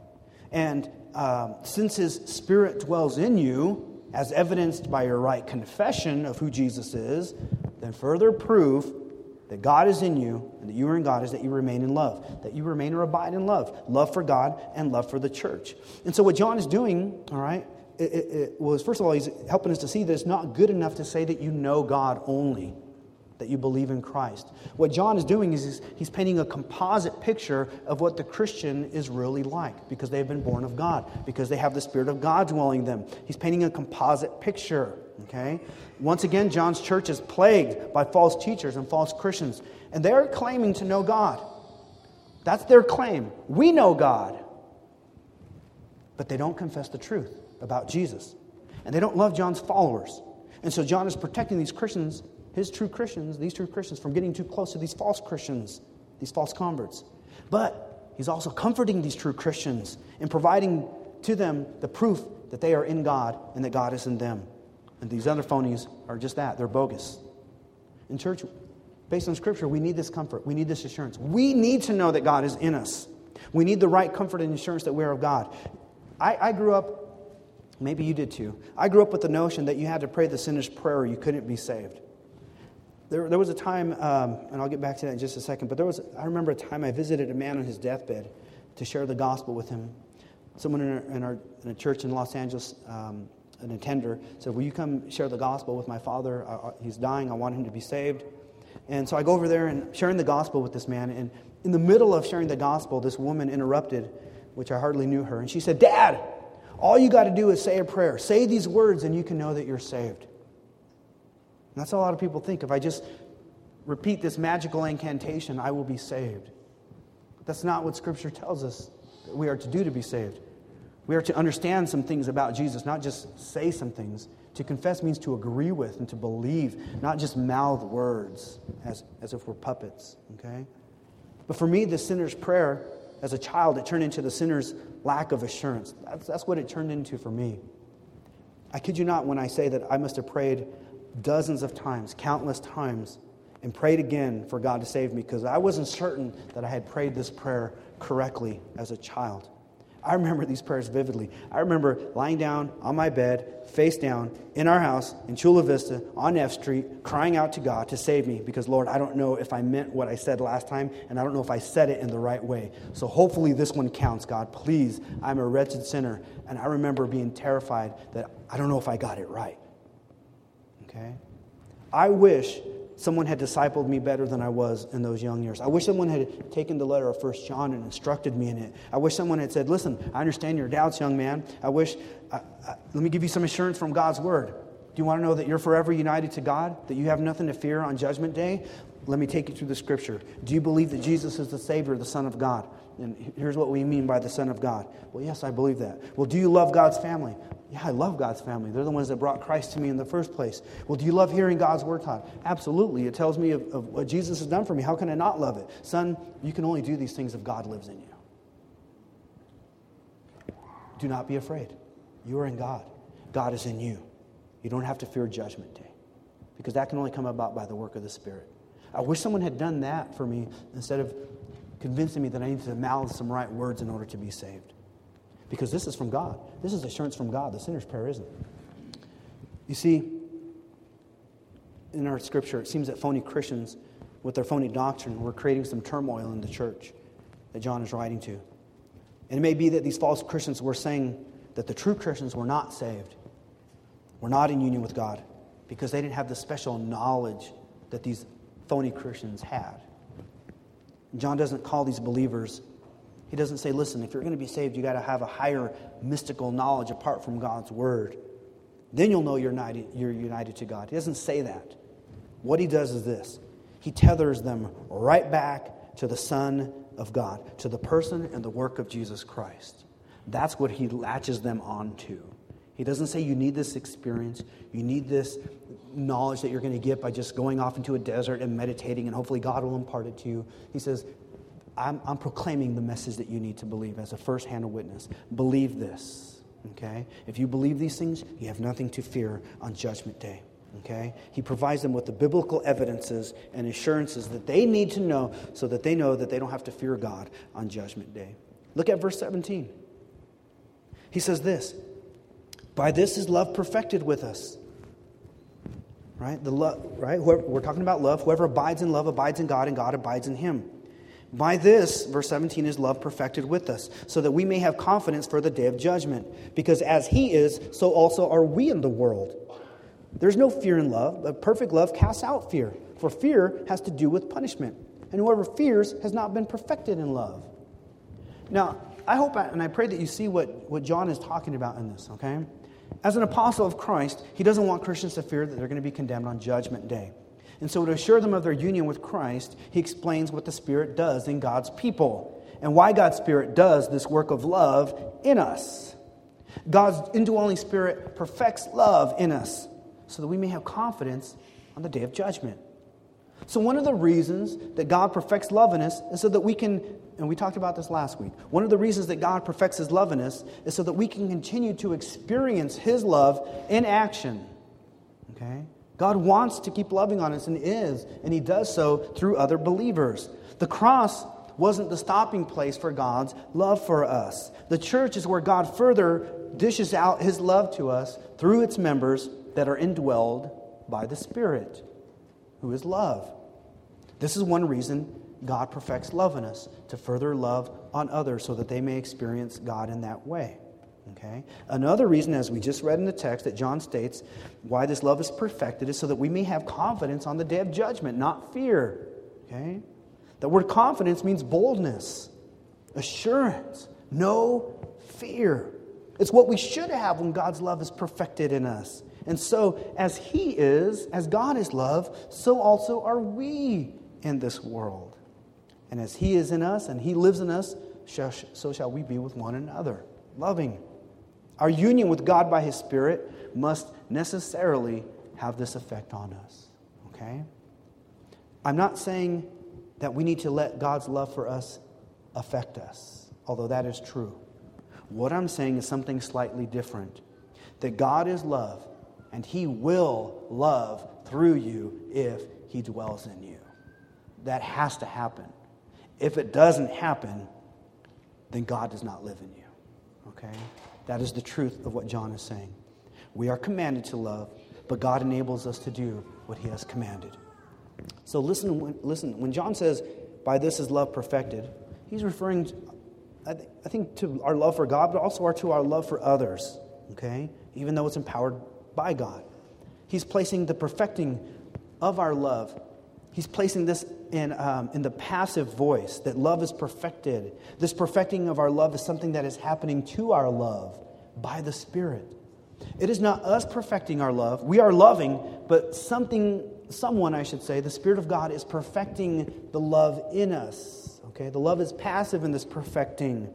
and uh, since His Spirit dwells in you, as evidenced by your right confession of who Jesus is, then further proof that God is in you and that you are in God is that you remain in love. That you remain or abide in love. Love for God and love for the church. And so what John is doing, all right, it, it, it was, first of all, he's helping us to see that it's not good enough to say that you know God only, that you believe in Christ. What John is doing is he's, he's painting a composite picture of what the Christian is really like, because they've been born of God, because they have the Spirit of God dwelling in them. He's painting a composite picture, okay? Once again, John's church is plagued by false teachers and false Christians, and they're claiming to know God. That's their claim. We know God. But they don't confess the truth about Jesus. And they don't love John's followers. And so John is protecting these Christians, his true Christians, these true Christians, from getting too close to these false Christians, these false converts. But he's also comforting these true Christians and providing to them the proof that they are in God and that God is in them. And these other phonies are just that. They're bogus. In church, based on Scripture, we need this comfort. We need this assurance. We need to know that God is in us. We need the right comfort and assurance that we're of God. I, I grew up, maybe you did too, I grew up with the notion that you had to pray the sinner's prayer or you couldn't be saved. There, there was a time, um, and I'll get back to that in just a second, but there was, I remember a time I visited a man on his deathbed to share the gospel with him. Someone in, our, in, our, in a church in Los Angeles, um, an attender, said, will you come share the gospel with my father? Uh, he's dying. I want him to be saved. And so I go over there and sharing the gospel with this man. And in the middle of sharing the gospel, this woman interrupted, which I hardly knew her. And she said, Dad, all you got to do is say a prayer. Say these words and you can know that you're saved. And that's how a lot of people think. If I just repeat this magical incantation, I will be saved. That's not what Scripture tells us that we are to do to be saved. We are to understand some things about Jesus, not just say some things. To confess means to agree with and to believe, not just mouth words as, as if we're puppets, okay? But for me, the sinner's prayer, as a child, it turned into the sinner's lack of assurance. That's, that's what it turned into for me. I kid you not when I say that I must have prayed dozens of times, countless times, and prayed again for God to save me because I wasn't certain that I had prayed this prayer correctly as a child. I remember these prayers vividly. I remember lying down on my bed, face down, in our house in Chula Vista on F Street, crying out to God to save me because, Lord, I don't know if I meant what I said last time, and I don't know if I said it in the right way. So hopefully this one counts, God. Please, I'm a wretched sinner. And I remember being terrified that I don't know if I got it right. Okay? I wish someone had discipled me better than I was in those young years. I wish someone had taken the letter of First John and instructed me in it. I wish someone had said, listen, I understand your doubts, young man. I wish, I, I, let me give you some assurance from God's Word. Do you want to know that you're forever united to God? That you have nothing to fear on Judgment Day? Let me take you through the Scripture. Do you believe that Jesus is the Savior, the Son of God? And here's what we mean by the Son of God. Well, yes, I believe that. Well, do you love God's family? Yeah, I love God's family. They're the ones that brought Christ to me in the first place. Well, do you love hearing God's Word taught? Absolutely. It tells me of, of what Jesus has done for me. How can I not love it? Son, you can only do these things if God lives in you. Do not be afraid. You are in God. God is in you. You don't have to fear Judgment Day because that can only come about by the work of the Spirit. I wish someone had done that for me instead of convincing me that I need to mouth some right words in order to be saved. Because this is from God. This is assurance from God. The sinner's prayer isn't. You see, in our Scripture, it seems that phony Christians, with their phony doctrine, were creating some turmoil in the church that John is writing to. And it may be that these false Christians were saying that the true Christians were not saved, were not in union with God, because they didn't have the special knowledge that these phony Christians had. John doesn't call these believers He doesn't say, listen, if you're going to be saved, you got to have a higher mystical knowledge apart from God's word. Then you'll know you're united, you're united to God. He doesn't say that. What he does is this. He tethers them right back to the Son of God, to the person and the work of Jesus Christ. That's what he latches them onto. He doesn't say you need this experience, you need this knowledge that you're going to get by just going off into a desert and meditating, and hopefully God will impart it to you. He says, I'm, I'm proclaiming the message that you need to believe as a first-hand witness. Believe this, okay? If you believe these things, you have nothing to fear on Judgment Day, okay? He provides them with the biblical evidences and assurances that they need to know so that they know that they don't have to fear God on Judgment Day. Look at verse seventeen. He says this, by this is love perfected with us. Right? The love, right? Whoever, we're talking about love. Whoever abides in love abides in God, and God abides in him. By this, verse seventeen, is love perfected with us, so that we may have confidence for the day of judgment. Because as he is, so also are we in the world. There's no fear in love, but perfect love casts out fear. For fear has to do with punishment. And whoever fears has not been perfected in love. Now, I hope and I pray that you see what, what John is talking about in this, okay? As an apostle of Christ, he doesn't want Christians to fear that they're going to be condemned on Judgment Day. And so to assure them of their union with Christ, he explains what the Spirit does in God's people and why God's Spirit does this work of love in us. God's indwelling Spirit perfects love in us so that we may have confidence on the day of judgment. So one of the reasons that God perfects love in us is so that we can, and we talked about this last week, one of the reasons that God perfects his love in us is so that we can continue to experience his love in action. Okay? God wants to keep loving on us and is, and he does so through other believers. The cross wasn't the stopping place for God's love for us. The church is where God further dishes out his love to us through its members that are indwelled by the Spirit, who is love. This is one reason God perfects love in us, to further love on others so that they may experience God in that way. Okay? Another reason, as we just read in the text that John states, why this love is perfected is so that we may have confidence on the day of judgment, not fear. Okay? The word confidence means boldness, assurance, no fear. It's what we should have when God's love is perfected in us. And so, as he is, as God is love, so also are we in this world. And as he is in us and he lives in us, so shall we be with one another, loving. Our union with God by his Spirit must necessarily have this effect on us. Okay? I'm not saying that we need to let God's love for us affect us, although that is true. What I'm saying is something slightly different. That God is love, and he will love through you if he dwells in you. That has to happen. If it doesn't happen, then God does not live in you. Okay? That is the truth of what John is saying. We are commanded to love, but God enables us to do what he has commanded. So listen, listen. When John says, by this is love perfected, he's referring, to, I, th- I think, to our love for God, but also our, to our love for others. Okay? Even though it's empowered by God. He's placing the perfecting of our love. He's placing this in, um, in the passive voice, that love is perfected. This perfecting of our love is something that is happening to our love by the Spirit. It is not us perfecting our love. We are loving, but something, someone, I should say, the Spirit of God is perfecting the love in us. Okay, the love is passive in this perfecting.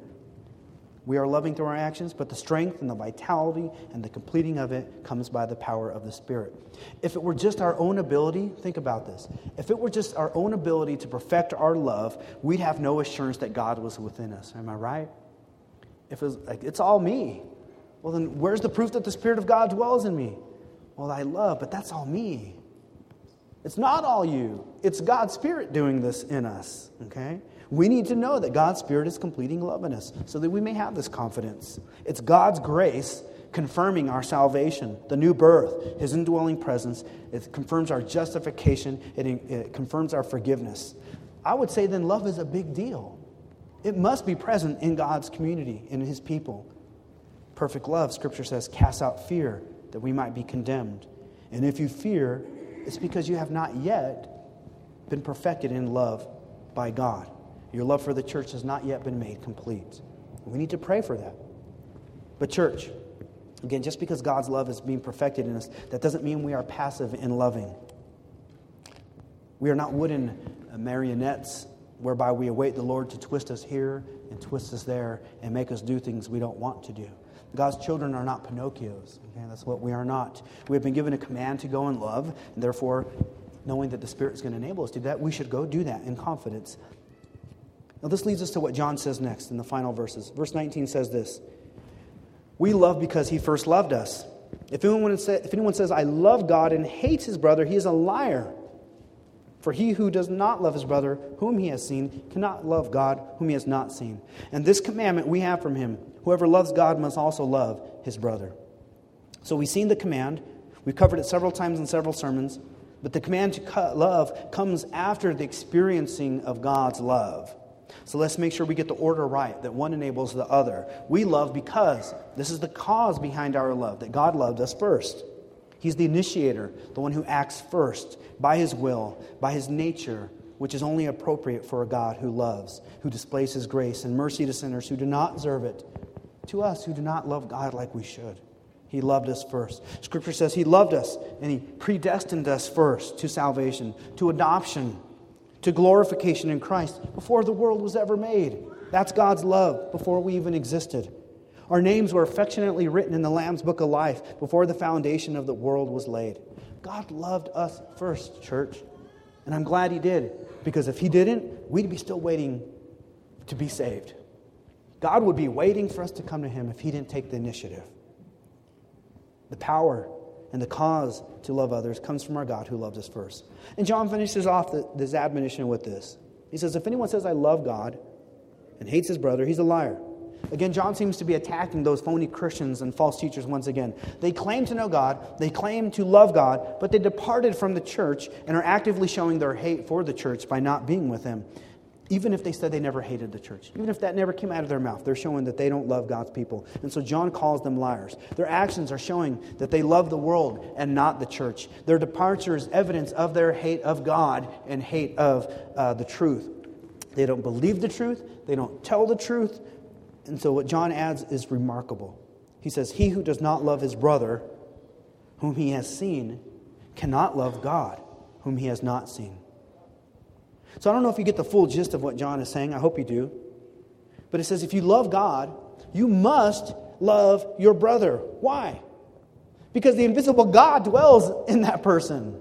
We are loving through our actions, but the strength and the vitality and the completing of it comes by the power of the Spirit. If it were just our own ability, think about this. If it were just our own ability to perfect our love, we'd have no assurance that God was within us. Am I right? If it was like, it's all me, well then where's the proof that the Spirit of God dwells in me? Well, I love, but that's all me. It's not all you. It's God's Spirit doing this in us. Okay? We need to know that God's Spirit is completing love in us so that we may have this confidence. It's God's grace confirming our salvation, the new birth, his indwelling presence. It confirms our justification. It, it confirms our forgiveness. I would say then love is a big deal. It must be present in God's community, in his people. Perfect love, Scripture says, casts out fear that we might be condemned. And if you fear, it's because you have not yet been perfected in love by God. Your love for the church has not yet been made complete. We need to pray for that. But church, again, just because God's love is being perfected in us, that doesn't mean we are passive in loving. We are not wooden marionettes whereby we await the Lord to twist us here and twist us there and make us do things we don't want to do. God's children are not Pinocchios. Okay? That's what we are not. We have been given a command to go in love, and therefore, knowing that the Spirit is going to enable us to do that, we should go do that in confidence. Now this leads us to what John says next in the final verses. Verse nineteen says this: we love because he first loved us. If anyone, say, if anyone says, I love God and hates his brother, he is a liar. For he who does not love his brother, whom he has seen, cannot love God, whom he has not seen. And this commandment we have from him: whoever loves God must also love his brother. So we've seen the command. We've covered it several times in several sermons. But the command to love comes after the experiencing of God's love. So let's make sure we get the order right, that one enables the other. We love because this is the cause behind our love, that God loved us first. He's the initiator, the one who acts first, by his will, by his nature, which is only appropriate for a God who loves, who displays his grace and mercy to sinners who do not deserve it, to us who do not love God like we should. He loved us first. Scripture says he loved us and he predestined us first to salvation, to adoption, to glorification in Christ before the world was ever made. That's God's love before we even existed. Our names were affectionately written in the Lamb's Book of Life before the foundation of the world was laid. God loved us first, church. And I'm glad he did. Because if he didn't, we'd be still waiting to be saved. God would be waiting for us to come to him if he didn't take the initiative. The power and the cause to love others comes from our God who loves us first. And John finishes off the, this admonition with this. He says, if anyone says, I love God and hates his brother, he's a liar. Again, John seems to be attacking those phony Christians and false teachers once again. They claim to know God, they claim to love God, but they departed from the church and are actively showing their hate for the church by not being with him. Even if they said they never hated the church, even if that never came out of their mouth, they're showing that they don't love God's people. And so John calls them liars. Their actions are showing that they love the world and not the church. Their departure is evidence of their hate of God and hate of uh, the truth. They don't believe the truth. They don't tell the truth. And so what John adds is remarkable. He says, he who does not love his brother, whom he has seen, cannot love God, whom he has not seen. So I don't know if you get the full gist of what John is saying. I hope you do. But it says if you love God, you must love your brother. Why? Because the invisible God dwells in that person.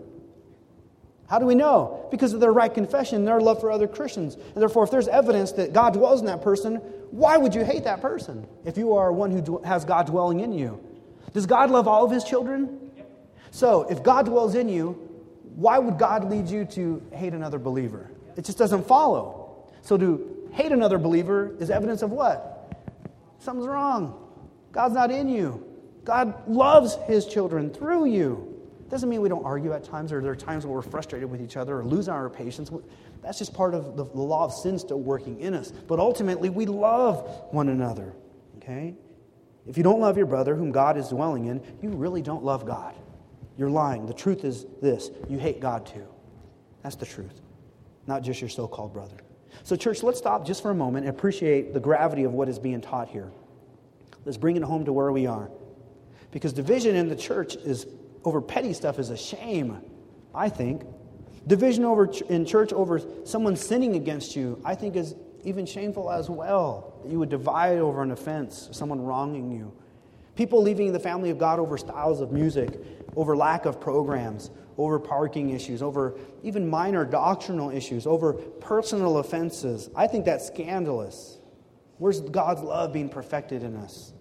How do we know? Because of their right confession, their love for other Christians. And therefore, if there's evidence that God dwells in that person, why would you hate that person if you are one who has God dwelling in you? Does God love all of his children? So, if God dwells in you, why would God lead you to hate another believer? It just doesn't follow. So to hate another believer is evidence of what? Something's wrong. God's not in you. God loves his children through you. Doesn't mean we don't argue at times, or there are times where we're frustrated with each other or lose our patience. That's just part of the, the law of sin still working in us. But ultimately, we love one another. Okay? If you don't love your brother, whom God is dwelling in, you really don't love God. You're lying. The truth is this: you hate God too. That's the truth. Not just your so-called brother. So, church, let's stop just for a moment and appreciate the gravity of what is being taught here. Let's bring it home to where we are. Because division in the church is over petty stuff is a shame, I think. Division over ch- in church over someone sinning against you, I think is even shameful as well. That you would divide over an offense, someone wronging you. People leaving the family of God over styles of music, over lack of programs, over parking issues, over even minor doctrinal issues, over personal offenses. I think that's scandalous. Where's God's love being perfected in us?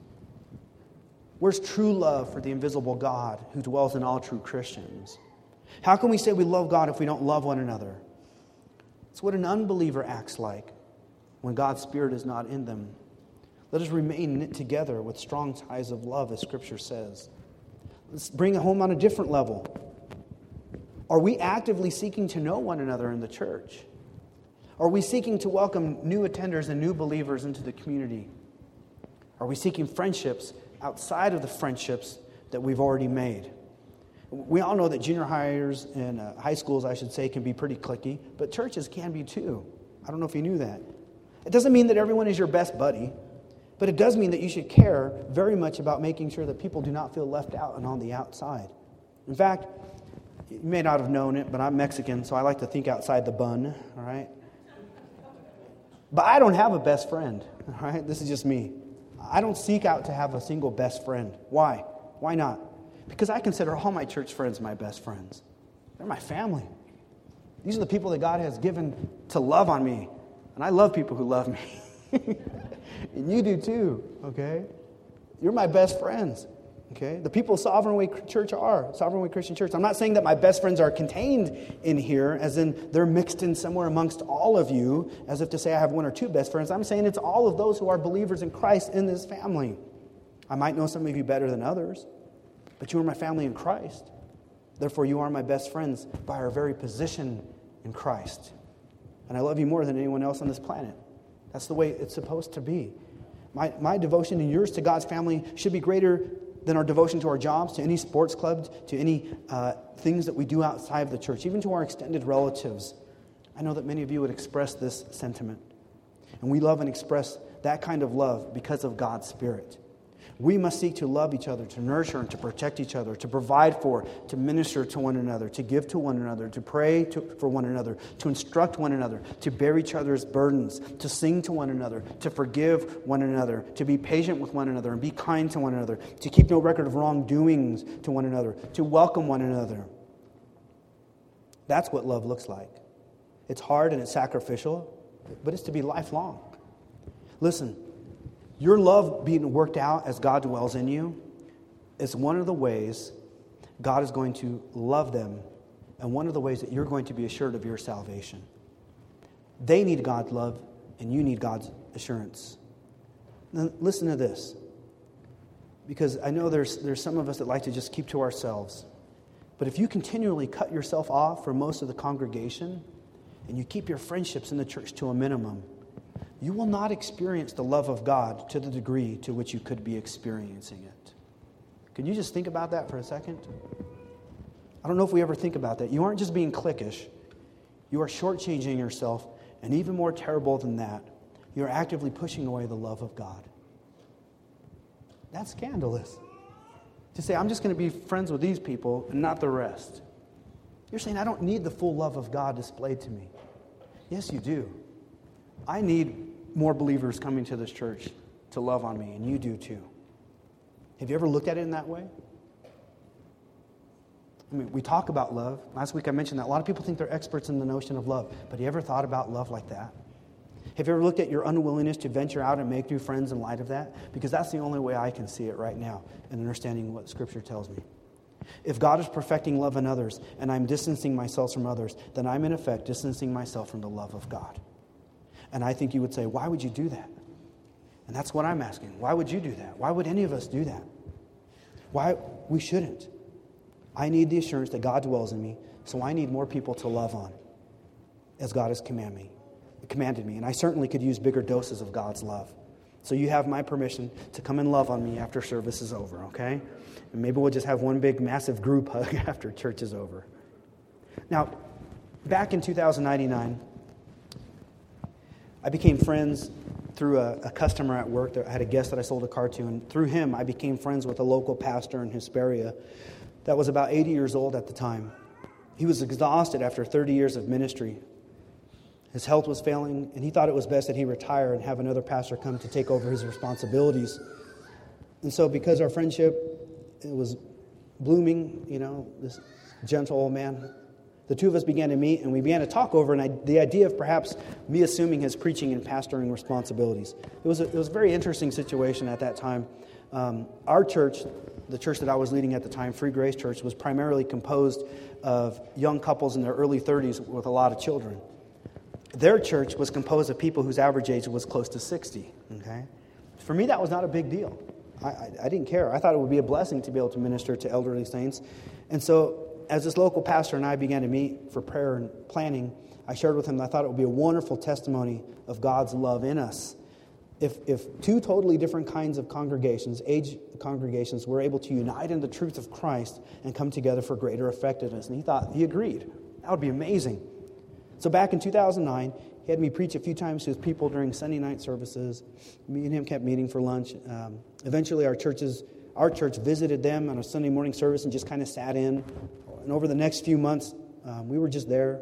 Where's true love for the invisible God who dwells in all true Christians? How can we say we love God if we don't love one another? It's what an unbeliever acts like when God's Spirit is not in them. Let us remain knit together with strong ties of love, as Scripture says. Let's bring it home on a different level. Are we actively seeking to know one another in the church? Are we seeking to welcome new attenders and new believers into the community? Are we seeking friendships outside of the friendships that we've already made? We all know that junior hires and uh, high schools, I should say, can be pretty cliquey, but churches can be too. I don't know if you knew that. It doesn't mean that everyone is your best buddy, but it does mean that you should care very much about making sure that people do not feel left out and on the outside. In fact, you may not have known it, but I'm Mexican, so I like to think outside the bun, all right? But I don't have a best friend, all right? This is just me. I don't seek out to have a single best friend. Why? Why not? Because I consider all my church friends my best friends. They're my family. These are the people that God has given to love on me. And I love people who love me. And you do too, okay? You're my best friends, okay? The people of Sovereign Way Church are, Sovereign Way Christian Church. I'm not saying that my best friends are contained in here, as in they're mixed in somewhere amongst all of you, as if to say I have one or two best friends. I'm saying it's all of those who are believers in Christ in this family. I might know some of you better than others, but you are my family in Christ. Therefore, you are my best friends by our very position in Christ. And I love you more than anyone else on this planet. That's the way it's supposed to be. My, my devotion and yours to God's family should be greater than our devotion to our jobs, to any sports clubs, to any uh, things that we do outside of the church, even to our extended relatives. I know that many of you would express this sentiment. And we love and express that kind of love because of God's Spirit. We must seek to love each other, to nurture and to protect each other, to provide for, to minister to one another, to give to one another, to pray to, for one another, to instruct one another, to bear each other's burdens, to sing to one another, to forgive one another, to be patient with one another and be kind to one another, to keep no record of wrongdoings to one another, to welcome one another. That's what love looks like. It's hard and it's sacrificial, but it's to be lifelong. Listen. Your love being worked out as God dwells in you is one of the ways God is going to love them, and one of the ways that you're going to be assured of your salvation. They need God's love, and you need God's assurance. Now, listen to this, because I know there's, there's some of us that like to just keep to ourselves. But if you continually cut yourself off from most of the congregation, and you keep your friendships in the church to a minimum, you will not experience the love of God to the degree to which you could be experiencing it. Can you just think about that for a second? I don't know if we ever think about that. You aren't just being cliquish. You are shortchanging yourself, and even more terrible than that, you're actively pushing away the love of God. That's scandalous. To say, I'm just going to be friends with these people and not the rest. You're saying, I don't need the full love of God displayed to me. Yes, you do. I need more believers coming to this church to love on me, and you do too. Have you ever looked at it in that way? I mean, we talk about love. Last week I mentioned that. A lot of people think they're experts in the notion of love, but have you ever thought about love like that? Have you ever looked at your unwillingness to venture out and make new friends in light of that? Because that's the only way I can see it right now in understanding what Scripture tells me. If God is perfecting love in others, and I'm distancing myself from others, then I'm in effect distancing myself from the love of God. And I think you would say, why would you do that? And that's what I'm asking. Why would you do that? Why would any of us do that? Why? We shouldn't. I need the assurance that God dwells in me, so I need more people to love on, as God has commanded me. commanded me. And I certainly could use bigger doses of God's love. So you have my permission to come and love on me after service is over, okay? And maybe we'll just have one big, massive group hug after church is over. Now, back in two thousand nine, I became friends through a, a customer at work. I had a guest that I sold a car to, and through him, I became friends with a local pastor in Hesperia that was about eighty years old at the time. He was exhausted after thirty years of ministry. His health was failing, and he thought it was best that he retire and have another pastor come to take over his responsibilities. And so because our friendship it was blooming, you know, this gentle old man, the two of us began to meet, and we began to talk over and I, the idea of perhaps me assuming his preaching and pastoring responsibilities. It was a, it was a very interesting situation at that time. Um, our church, the church that I was leading at the time, Free Grace Church, was primarily composed of young couples in their early thirties with a lot of children. Their church was composed of people whose average age was close to sixty. Okay, for me, that was not a big deal. I, I, I didn't care. I thought it would be a blessing to be able to minister to elderly saints. And so as this local pastor and I began to meet for prayer and planning, I shared with him that I thought it would be a wonderful testimony of God's love in us. If, if two totally different kinds of congregations, age congregations, were able to unite in the truth of Christ and come together for greater effectiveness. And he thought, he agreed. That would be amazing. So back in two thousand nine, He had me preach a few times to his people during Sunday night services. Me and him kept meeting for lunch. Um, eventually, our churches, our church visited them on a Sunday morning service and just kind of sat in. And over the next few months, um, we were just there.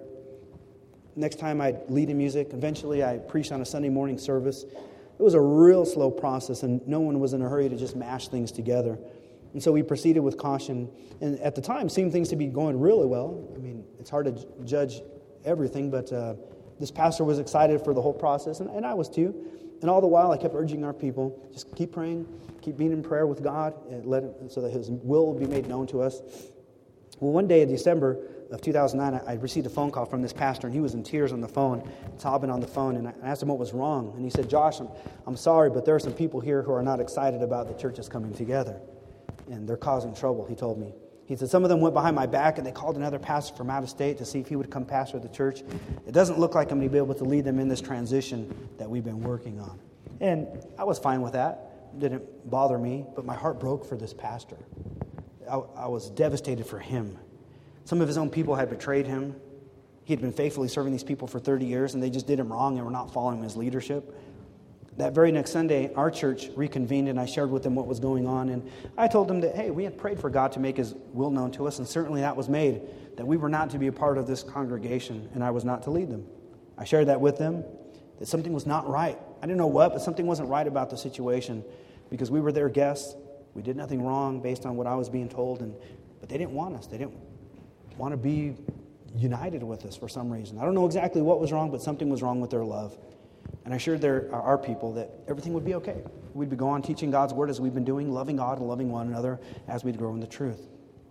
Next time, I'd lead in music. Eventually, I preached on a Sunday morning service. It was a real slow process, and no one was in a hurry to just mash things together. And so we proceeded with caution. And at the time, seemed things to be going really well. I mean, it's hard to j- judge everything, but uh, this pastor was excited for the whole process, and, and I was too. And all the while, I kept urging our people, just keep praying, keep being in prayer with God, and let it, so that His will will be made known to us. Well, one day in December of two thousand nine, I received a phone call from this pastor, and he was in tears on the phone, sobbing on the phone, and I asked him what was wrong. And he said, Josh, I'm, I'm sorry, but there are some people here who are not excited about the churches coming together, and they're causing trouble, he told me. He said, some of them went behind my back, and they called another pastor from out of state to see if he would come pastor the church. It doesn't look like I'm going to be able to lead them in this transition that we've been working on. And I was fine with that. It didn't bother me, but my heart broke for this pastor. I, I was devastated for him. Some of his own people had betrayed him. He had been faithfully serving these people for thirty years, and they just did him wrong and were not following his leadership. That very next Sunday, our church reconvened, and I shared with them what was going on. And I told them that, hey, we had prayed for God to make His will known to us, and certainly that was made, that we were not to be a part of this congregation, and I was not to lead them. I shared that with them, that something was not right. I didn't know what, but something wasn't right about the situation, because we were their guests. We did nothing wrong based on what I was being told, and but they didn't want us. They didn't want to be united with us for some reason. I don't know exactly what was wrong, but something was wrong with their love. And I assured their, our people that everything would be okay. We'd be go on teaching God's word as we've been doing, loving God and loving one another as we'd grow in the truth.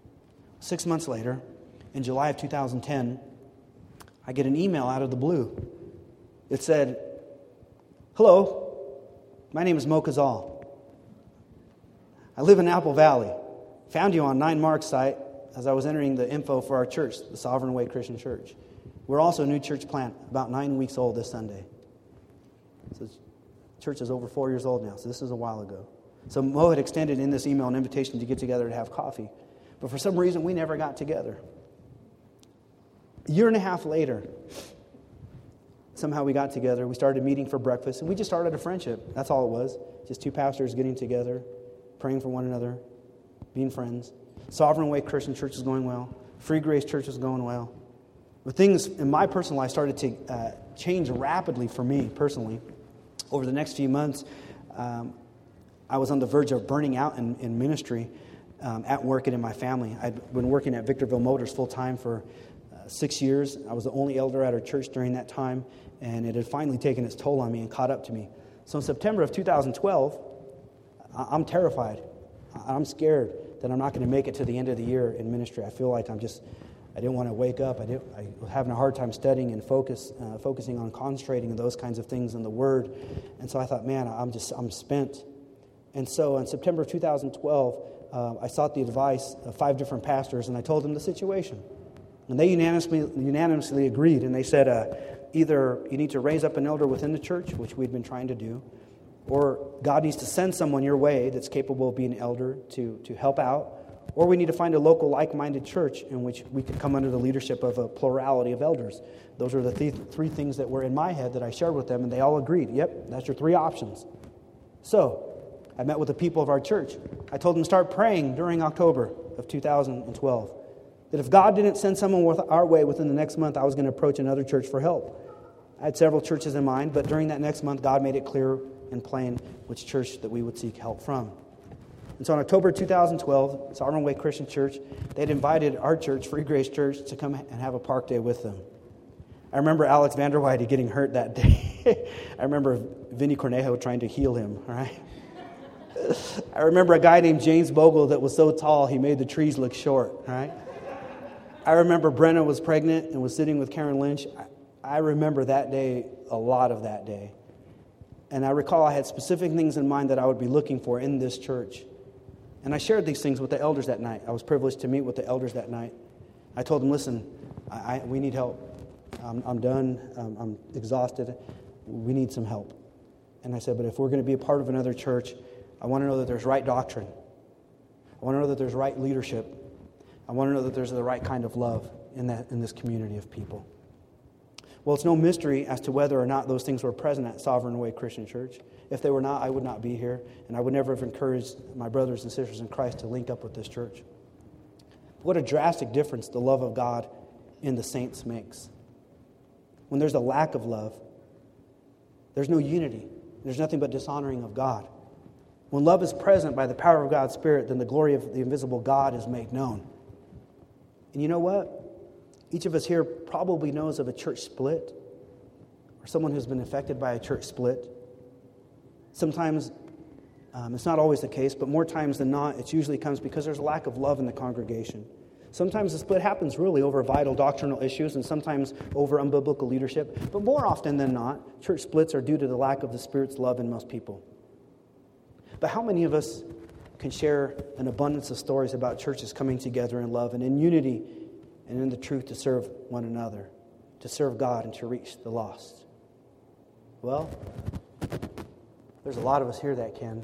Six months later, in July of two thousand ten, I get an email out of the blue. It said, hello, my name is Mo Kazal. I live in Apple Valley. Found you on Nine Marks site as I was entering the info for our church, the Sovereign Way Christian Church. We're also a new church plant, about nine weeks old this Sunday. So the church is over four years old now, so this is a while ago. So Mo had extended in this email an invitation to get together to have coffee. But for some reason, we never got together. A year and a half later, somehow we got together. We started meeting for breakfast, and we just started a friendship. That's all it was. Just two pastors getting together, praying for one another, being friends. Sovereign Way Christian Church is going well. Free Grace Church is going well. But things in my personal life started to uh, change rapidly for me personally. Over the next few months, um, I was on the verge of burning out in, in ministry um, at work and in my family. I'd been working at Victorville Motors full-time for uh, six years. I was the only elder at our church during that time, and it had finally taken its toll on me and caught up to me. So in September of two thousand twelve, I'm terrified. I'm scared that I'm not going to make it to the end of the year in ministry. I feel like I'm just, I didn't want to wake up. I, didn't, I was having a hard time studying and focus, uh, focusing on concentrating on those kinds of things in the Word. And so I thought, man, I'm just, I'm spent. And so in September of two thousand twelve, uh, I sought the advice of five different pastors, and I told them the situation. And they unanimously, unanimously agreed, and they said, uh, either you need to raise up an elder within the church, which we'd been trying to do, or God needs to send someone your way that's capable of being an elder to, to help out, or we need to find a local like-minded church in which we could come under the leadership of a plurality of elders. Those are the th- three things that were in my head that I shared with them, and they all agreed. Yep, that's your three options. So I met with the people of our church. I told them to start praying during October of two thousand twelve, that if God didn't send someone with our way within the next month, I was going to approach another church for help. I had several churches in mind, but during that next month, God made it clear and plain which church that we would seek help from. And so in October two thousand twelve, Sovereign Way Christian Church, they had invited our church, Free Grace Church, to come and have a park day with them. I remember Alex Vanderweide getting hurt that day. I remember Vinny Cornejo trying to heal him, right? I remember a guy named James Bogle that was so tall he made the trees look short, right? I remember Brenna was pregnant and was sitting with Karen Lynch. I, I remember that day, a lot of that day. And I recall I had specific things in mind that I would be looking for in this church. And I shared these things with the elders that night. I was privileged to meet with the elders that night. I told them, listen, I, I, we need help. I'm, I'm done. Um, I'm exhausted. We need some help. And I said, but if we're going to be a part of another church, I want to know that there's right doctrine. I want to know that there's right leadership. I want to know that there's the right kind of love in that in this community of people. Well, it's no mystery as to whether or not those things were present at Sovereign Way Christian Church. If they were not, I would not be here, and I would never have encouraged my brothers and sisters in Christ to link up with this church. What a drastic difference the love of God in the saints makes. When there's a lack of love, there's no unity. There's nothing but dishonoring of God. When love is present by the power of God's Spirit, then the glory of the invisible God is made known. And you know what? Each of us here probably knows of a church split or someone who's been affected by a church split. Sometimes, um, it's not always the case, but more times than not, it usually comes because there's a lack of love in the congregation. Sometimes the split happens really over vital doctrinal issues and sometimes over unbiblical leadership. But more often than not, church splits are due to the lack of the Spirit's love in most people. But how many of us can share an abundance of stories about churches coming together in love and in unity and in the truth to serve one another, to serve God and to reach the lost? Well, there's a lot of us here that can.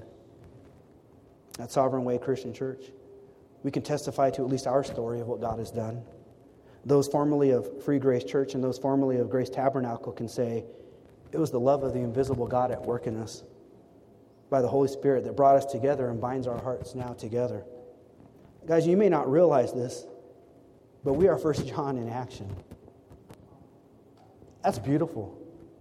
At Sovereign Way Christian Church, we can testify to at least our story of what God has done. Those formerly of Free Grace Church and those formerly of Grace Tabernacle can say, it was the love of the invisible God at work in us by the Holy Spirit that brought us together and binds our hearts now together. Guys, you may not realize this, but we are First John in action. That's beautiful.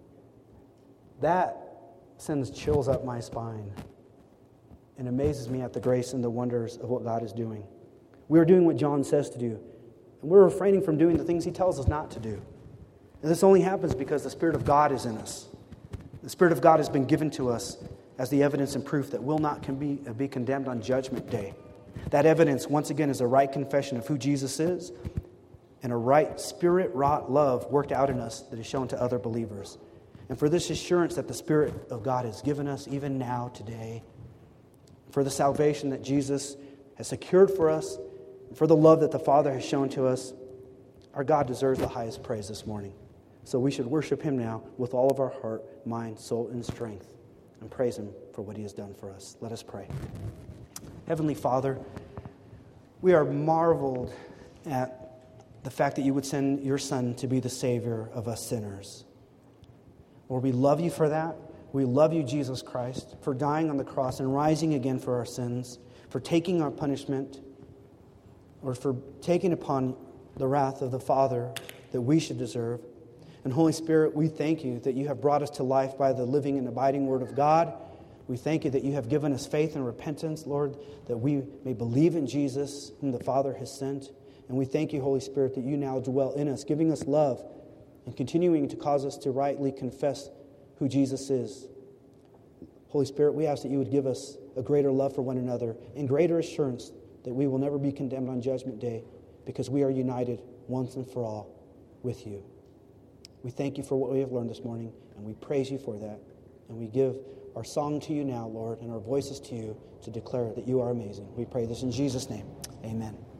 That sends chills up my spine and amazes me at the grace and the wonders of what God is doing. We are doing what John says to do, and we're refraining from doing the things he tells us not to do. And this only happens because the Spirit of God is in us. The Spirit of God has been given to us as the evidence and proof that will not can be, be condemned on Judgment Day. That evidence, once again, is a right confession of who Jesus is and a right Spirit-wrought love worked out in us that is shown to other believers. And for this assurance that the Spirit of God has given us even now, today, for the salvation that Jesus has secured for us, and for the love that the Father has shown to us, our God deserves the highest praise this morning. So we should worship Him now with all of our heart, mind, soul, and strength, and praise Him for what He has done for us. Let us pray. Heavenly Father, we are marveled at the fact that you would send your Son to be the Savior of us sinners. Lord, we love you for that. We love you, Jesus Christ, for dying on the cross and rising again for our sins, for taking our punishment, or for taking upon the wrath of the Father that we should deserve. And Holy Spirit, we thank you that you have brought us to life by the living and abiding Word of God. We thank you that you have given us faith and repentance, Lord, that we may believe in Jesus, whom the Father has sent. And we thank you, Holy Spirit, that you now dwell in us, giving us love and continuing to cause us to rightly confess who Jesus is. Holy Spirit, we ask that you would give us a greater love for one another and greater assurance that we will never be condemned on Judgment Day because we are united once and for all with you. We thank you for what we have learned this morning, and we praise you for that. And we give our song to you now, Lord, and our voices to you to declare that you are amazing. We pray this in Jesus' name. Amen.